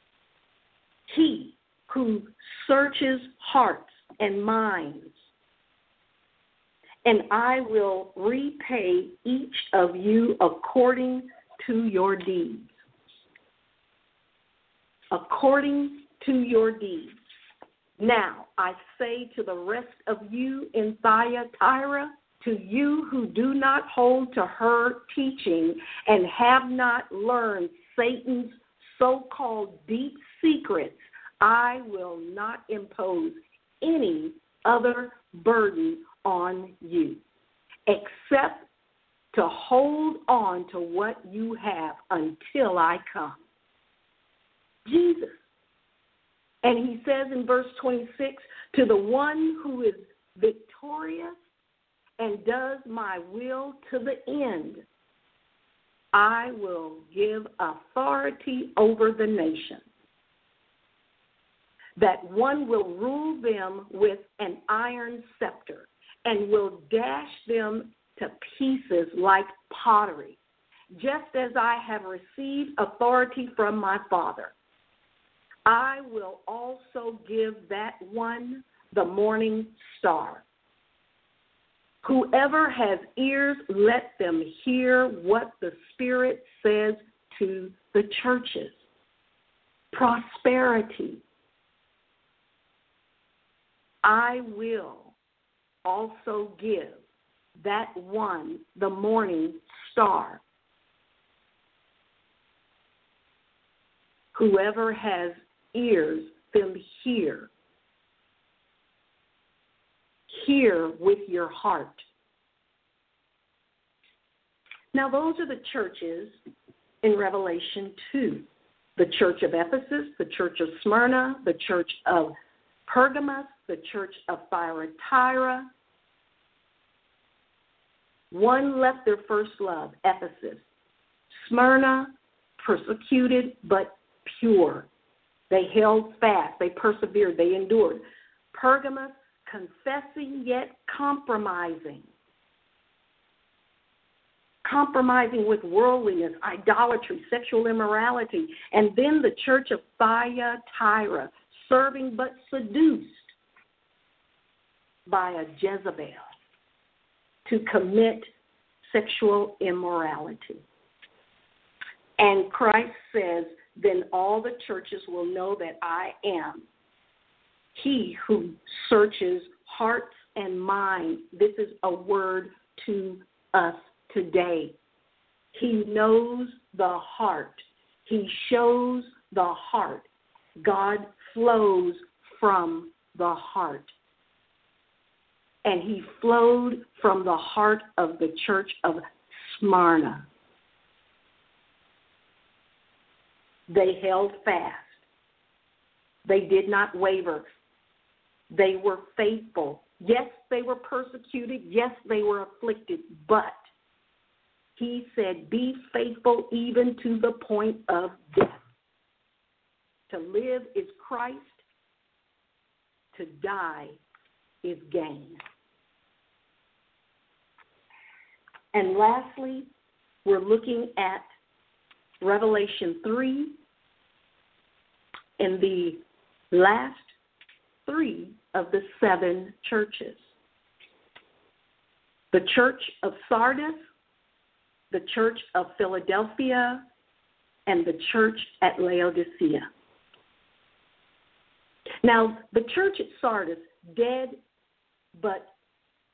He who searches hearts and minds, and I will repay each of you according to your deeds. According to your deeds. Now I say to the rest of you in Thyatira, to you who do not hold to her teaching and have not learned Satan's so-called deep secrets, I will not impose any other burden on you, except to hold on to what you have until I come. Jesus. And he says in verse twenty-six, to the one who is victorious and does my will to the end, I will give authority over the nation, that one will rule them with an iron scepter and will dash them to pieces like pottery, just as I have received authority from my Father. I will also give that one the morning star. Whoever has ears, let them hear what the Spirit says to the churches. Prosperity. I will also give that one the morning star. Whoever has ears, them hear. Hear with your heart. Now, those are the churches in Revelation two. The church of Ephesus, the church of Smyrna, the church of Pergamos, the church of Thyatira. One left their first love, Ephesus. Smyrna, persecuted but pure. They held fast. They persevered. They endured. Pergamos, confessing yet compromising. Compromising with worldliness, idolatry, sexual immorality. And then the church of Thyatira, serving but seduced by a Jezebel to commit sexual immorality. And Christ says, then all the churches will know that I am He who searches hearts and minds. This is a word to us today. He knows the heart. He shows the heart. God flows from the heart. And he flowed from the heart of the church of Smyrna. They held fast. They did not waver. They were faithful. Yes, they were persecuted. Yes, they were afflicted. But he said, be faithful even to the point of death. To live is Christ. To die is gain. And lastly, we're looking at Revelation three, in the last three of the seven churches. The church of Sardis, the church of Philadelphia, and the church at Laodicea. Now, the church at Sardis, dead but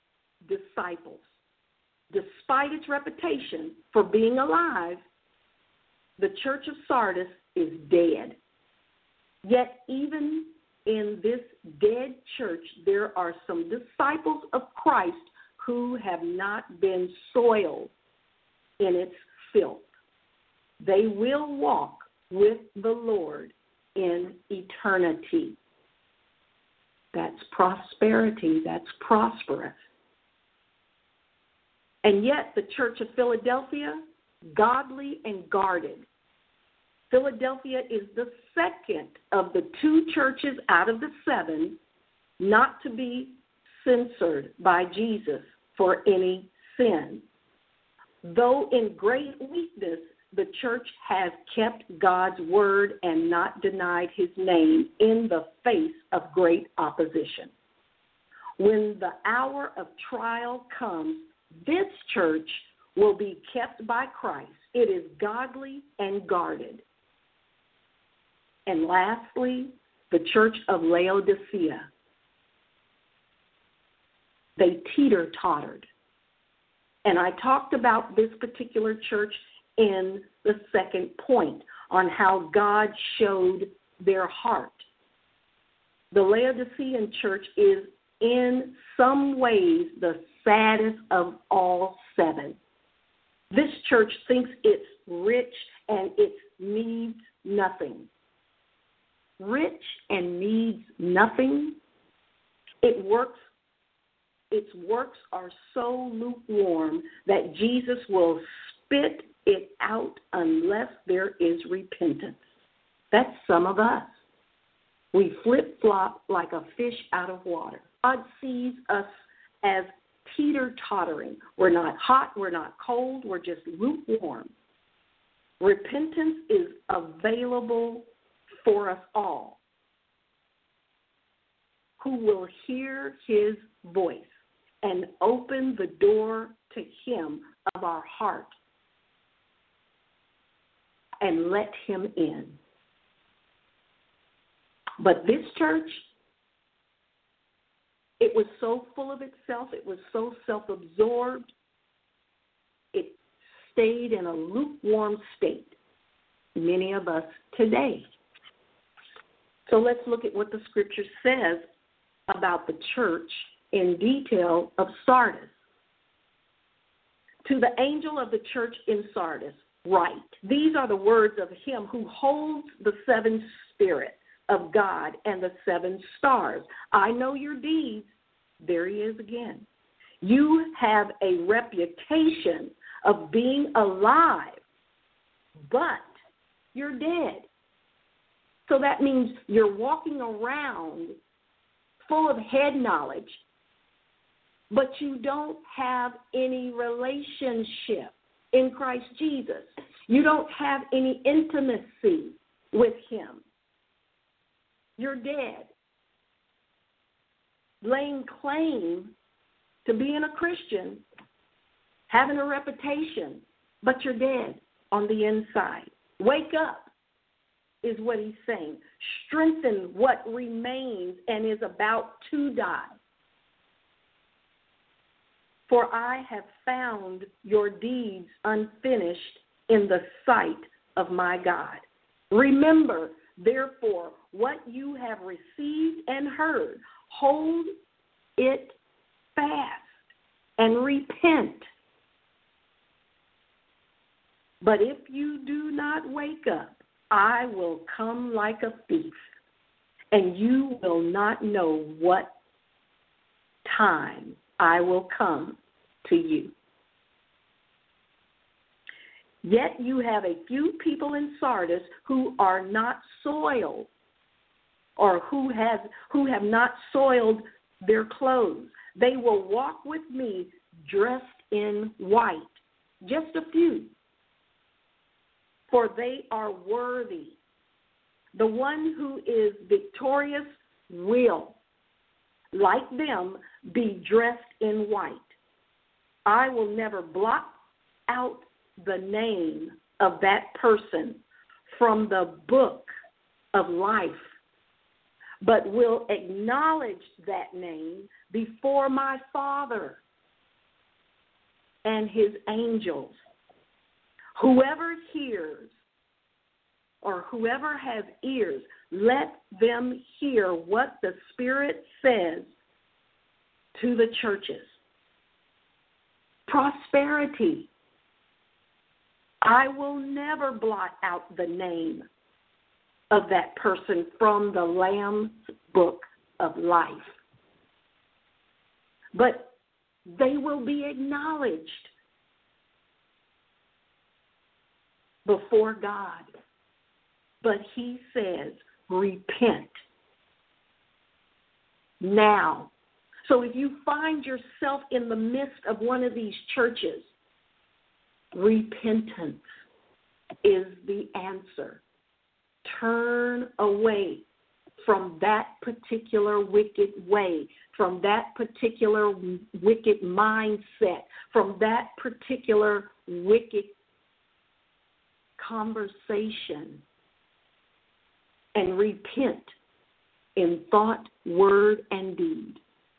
disciples. Despite its reputation for being alive, the church of Sardis is dead. Yet even in this dead church, there are some disciples of Christ who have not been soiled in its filth. They will walk with the Lord in eternity. That's prosperity. That's prosperous. And yet the Church of Philadelphia, godly and guarded. Philadelphia is the second of the two churches out of the seven not to be censored by Jesus for any sin. Though in great weakness, the church has kept God's word and not denied his name in the face of great opposition. When the hour of trial comes, this church will be kept by Christ. It is godly and guarded. And lastly, the church of Laodicea. They teeter-tottered. And I talked about this particular church in the second point on how God showed their heart. The Laodicean church is in some ways the saddest of all seven. This church thinks it's rich and it needs nothing. Rich and needs nothing. It works. Its works are so lukewarm that Jesus will spit it out unless there is repentance. That's some of us. We flip-flop like a fish out of water. God sees us as teeter-tottering. We're not hot, we're not cold, we're just lukewarm. Repentance is available for us all who will hear his voice and open the door to him of our heart and let him in. But this church, it was so full of itself, it was so self-absorbed, it stayed in a lukewarm state. Many of us today. So let's look at what the scripture says about the church in detail of Sardis. To the angel of the church in Sardis, write, these are the words of him who holds the seven spirits of God and the seven stars. I know your deeds. There he is again. You have a reputation of being alive, but you're dead. So that means you're walking around full of head knowledge, but you don't have any relationship in Christ Jesus. You don't have any intimacy with him. You're dead. Laying claim to being a Christian, having a reputation, but you're dead on the inside. Wake up is what he's saying. Strengthen what remains and is about to die. For I have found your deeds unfinished in the sight of my God. Remember, therefore, what you have received and heard, hold it fast and repent. But if you do not wake up, I will come like a thief, and you will not know what time I will come to you. Yet you have a few people in Sardis who are not soiled, or who have, who have not soiled their clothes. They will walk with me dressed in white. Just a few. For they are worthy. The one who is victorious will, like them, be dressed in white. I will never blot out the name of that person from the book of life, but will acknowledge that name before my Father and his angels. Whoever hears or whoever has ears, let them hear what the Spirit says to the churches. Prosperity. I will never blot out the name of that person from the Lamb's book of life. But they will be acknowledged before God. But he says, repent now. So if you find yourself in the midst of one of these churches, repentance is the answer. Turn away from that particular wicked way, from that particular wicked mindset, from that particular wicked conversation, and repent in thought, word, and deed.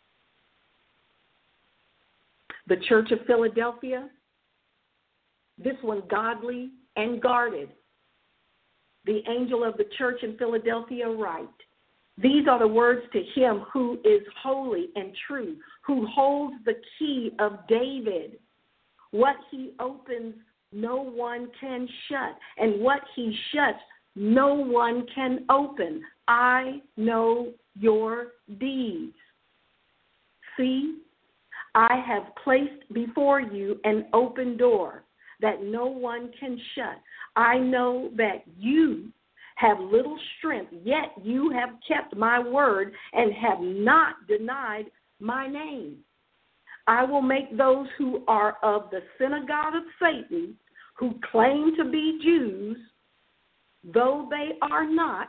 The Church of Philadelphia, this one godly and guarded. The angel of the church in Philadelphia write, these are the words to him who is holy and true, who holds the key of David. What he opens, no one can shut, and what he shuts, no one can open. I know your deeds. See, I have placed before you an open door that no one can shut. I know that you have little strength, yet you have kept my word and have not denied my name. I will make those who are of the synagogue of Satan, who claim to be Jews, though they are not,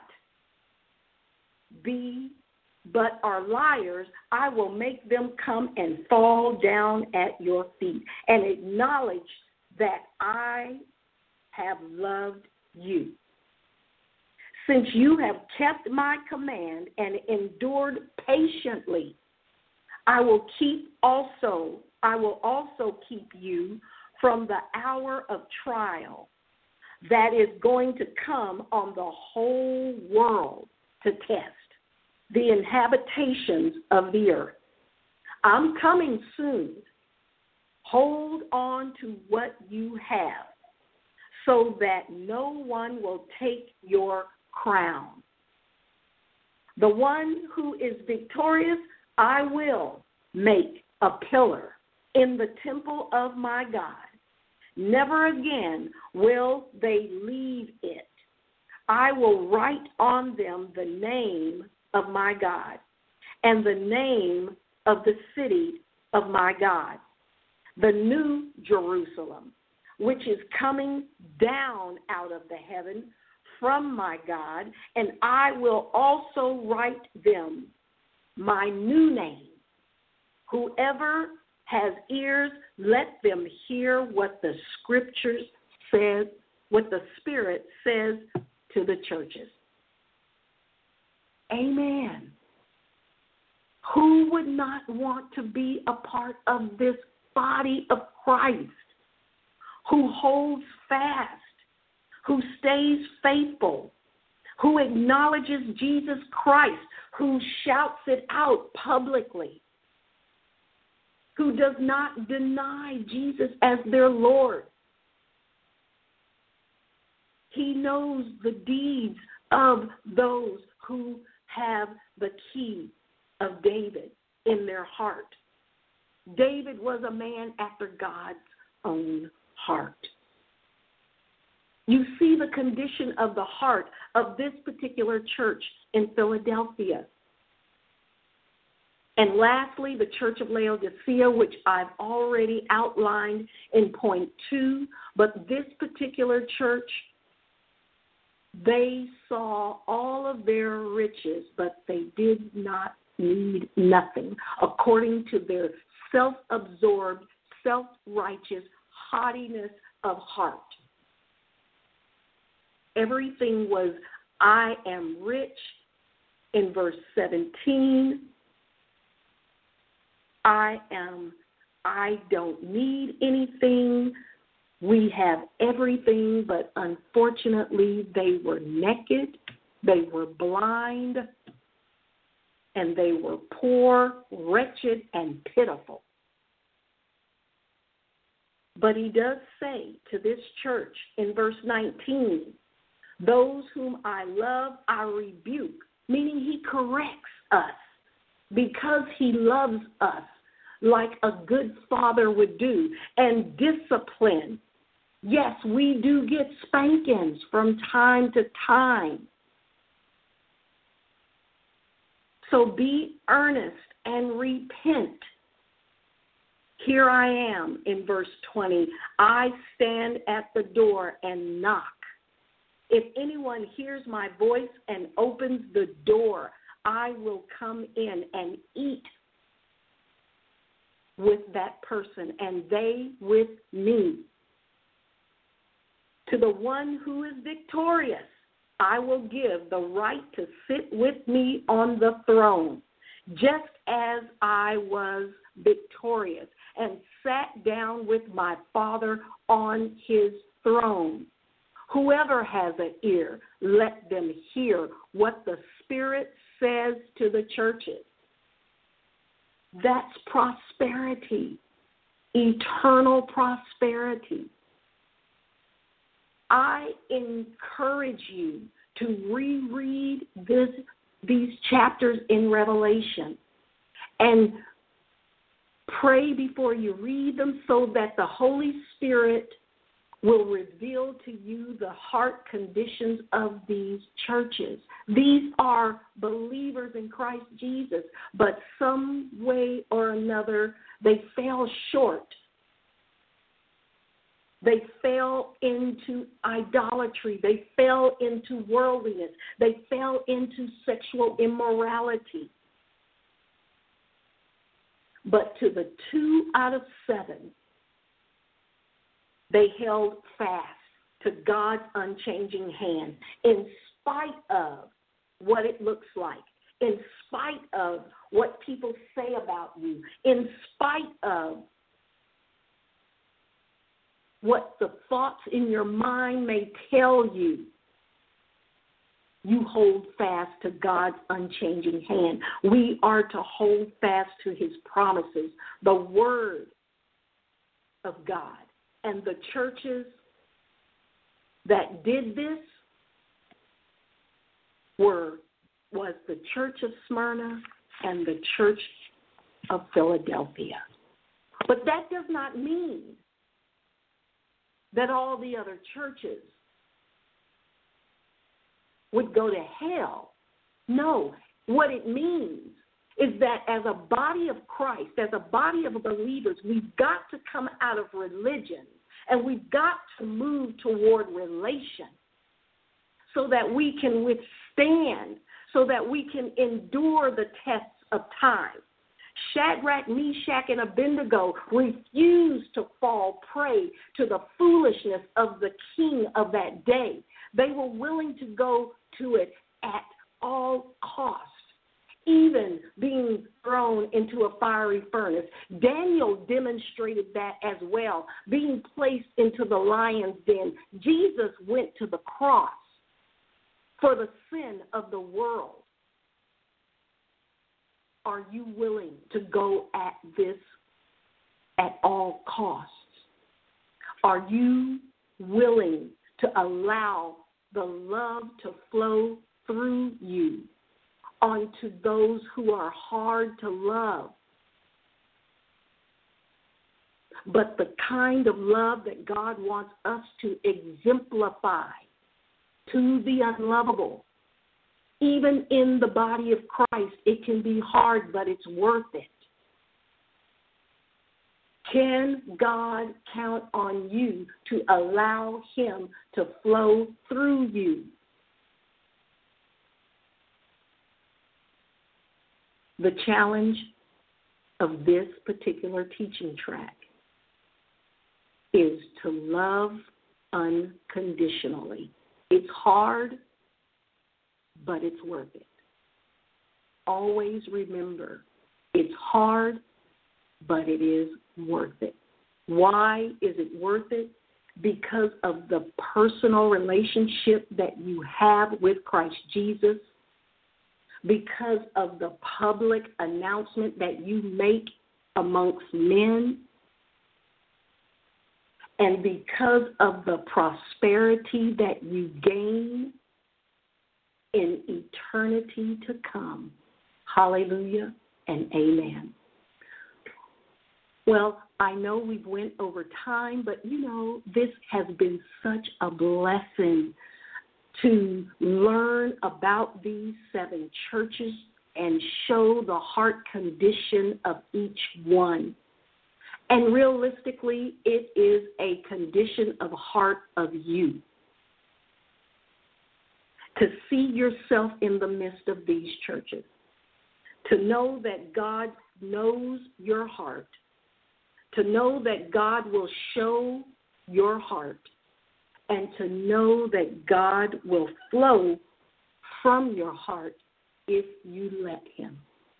be but are liars, I will make them come and fall down at your feet and acknowledge that I have loved you. Since you have kept my command and endured patiently, I will keep also, I will also keep you from the hour of trial that is going to come on the whole world to test the inhabitations of the earth. I'm coming soon. Hold on to what you have so that no one will take your crown. The one who is victorious, I will make a pillar in the temple of my God. Never again will they leave it. I will write on them the name of my God and the name of the city of my God, the new Jerusalem, which is coming down out of the heaven from my God, and I will also write them my new name. Whoever has ears, let them hear what the Scriptures says, what the Spirit says to the churches. Amen. Who would not want to be a part of this body of Christ, who holds fast, who stays faithful, who acknowledges Jesus Christ, who shouts it out publicly, who does not deny Jesus as their Lord? He knows the deeds of those who have the key of David in their heart. David was a man after God's own heart. You see the condition of the heart of this particular church in Philadelphia. And lastly, the Church of Laodicea, which I've already outlined in point two. But this particular church, they saw all of their riches, but they did not need nothing, according to their self-absorbed, self-righteous haughtiness of heart. Everything was, I am rich, in verse seventeen. I am I don't need anything. We have everything, but unfortunately they were naked, they were blind, and they were poor, wretched, and pitiful. But he does say to this church in verse nineteen, those whom I love, I rebuke, meaning he corrects us because he loves us like a good father would do, and discipline. Yes, we do get spankings from time to time. So be earnest and repent. Here I am in verse twenty. I stand at the door and knock. If anyone hears my voice and opens the door, I will come in and eat with that person, and they with me. To the one who is victorious, I will give the right to sit with me on the throne, just as I was victorious and sat down with my Father on his throne. Whoever has an ear, let them hear what the Spirit says to the churches. That's prosperity, eternal prosperity. I encourage you to reread this, these chapters in Revelation and pray before you read them so that the Holy Spirit will reveal to you the heart conditions of these churches. These are believers in Christ Jesus, but some way or another they fell short. They fell into idolatry. They fell into worldliness. They fell into sexual immorality. But to the two out of seven, they held fast to God's unchanging hand in spite of what it looks like, in spite of what people say about you, in spite of what the thoughts in your mind may tell you. You hold fast to God's unchanging hand. We are to hold fast to his promises, the word of God. And the churches that did this were was the Church of Smyrna and the Church of Philadelphia. But that does not mean that all the other churches would go to hell. No, what it means is that as a body of Christ, as a body of believers, we've got to come out of religion and we've got to move toward relation so that we can withstand, so that we can endure the tests of time. Shadrach, Meshach, and Abednego refused to fall prey to the foolishness of the king of that day. They were willing to go to it at all costs, even being thrown into a fiery furnace. Daniel demonstrated that as well, being placed into the lion's den. Jesus went to the cross for the sin of the world. Are you willing to go at this at all costs? Are you willing to allow the love to flow through you onto those who are hard to love? But the kind of love that God wants us to exemplify to the unlovable. Even in the body of Christ, it can be hard, but it's worth it. Can God count on you to allow him to flow through you? The challenge of this particular teaching track is to love unconditionally. It's hard, but it's worth it. Always remember, it's hard, but it is worth it. Why is it worth it? Because of the personal relationship that you have with Christ Jesus, because of the public announcement that you make amongst men, and because of the prosperity that you gain in eternity to come. Hallelujah and amen. Well, I know we've went over time, but, you know, this has been such a blessing to learn about these seven churches and show the heart condition of each one. And realistically, it is a condition of heart of you. To see yourself in the midst of these churches. To know that God knows your heart. To know that God will show your heart, and to know that God will flow from your heart if you let him.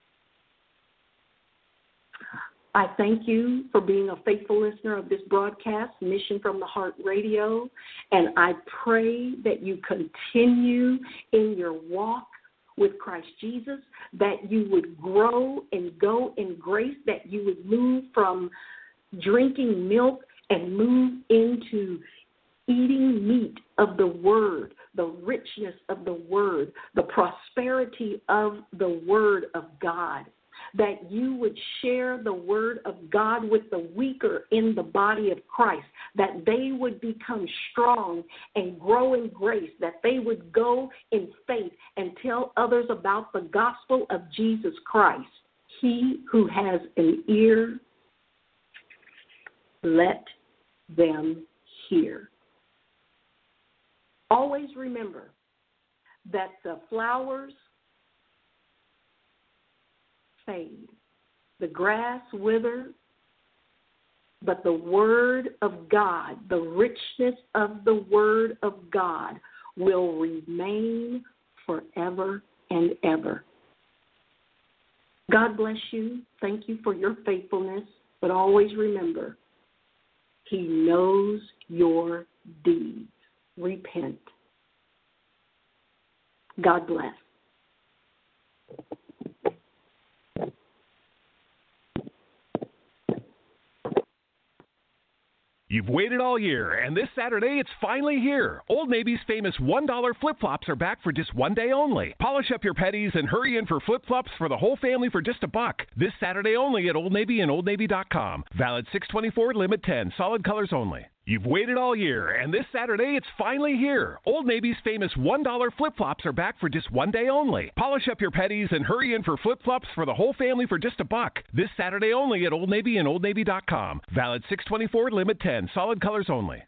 I thank you for being a faithful listener of this broadcast, Mission from the Heart Radio, and I pray that you continue in your walk with Christ Jesus, that you would grow and go in grace, that you would move from drinking milk and move into eating meat of the Word, the richness of the Word, the prosperity of the Word of God, that you would share the Word of God with the weaker in the body of Christ, that they would become strong and grow in grace, that they would go in faith and tell others about the gospel of Jesus Christ. He who has an ear, let them hear. Always remember that the flowers fade, the grass wither, but the Word of God, the richness of the Word of God will remain forever and ever. God bless you. Thank you for your faithfulness, but always remember, He knows your deeds. Repent. God bless. You've waited all year, and this Saturday it's finally here. Old Navy's famous one dollar flip-flops are back for just one day only. Polish up your petties and hurry in for flip-flops for the whole family for just a buck. This Saturday only at Old Navy and Old Navy dot com. Valid six twenty-four, limit ten, solid colors only. You've waited all year, and this Saturday it's finally here. Old Navy's famous one dollar flip-flops are back for just one day only. Polish up your petties and hurry in for flip-flops for the whole family for just a buck. This Saturday only at Old Navy and Old Navy dot com. Valid six twenty-four, limit ten, solid colors only.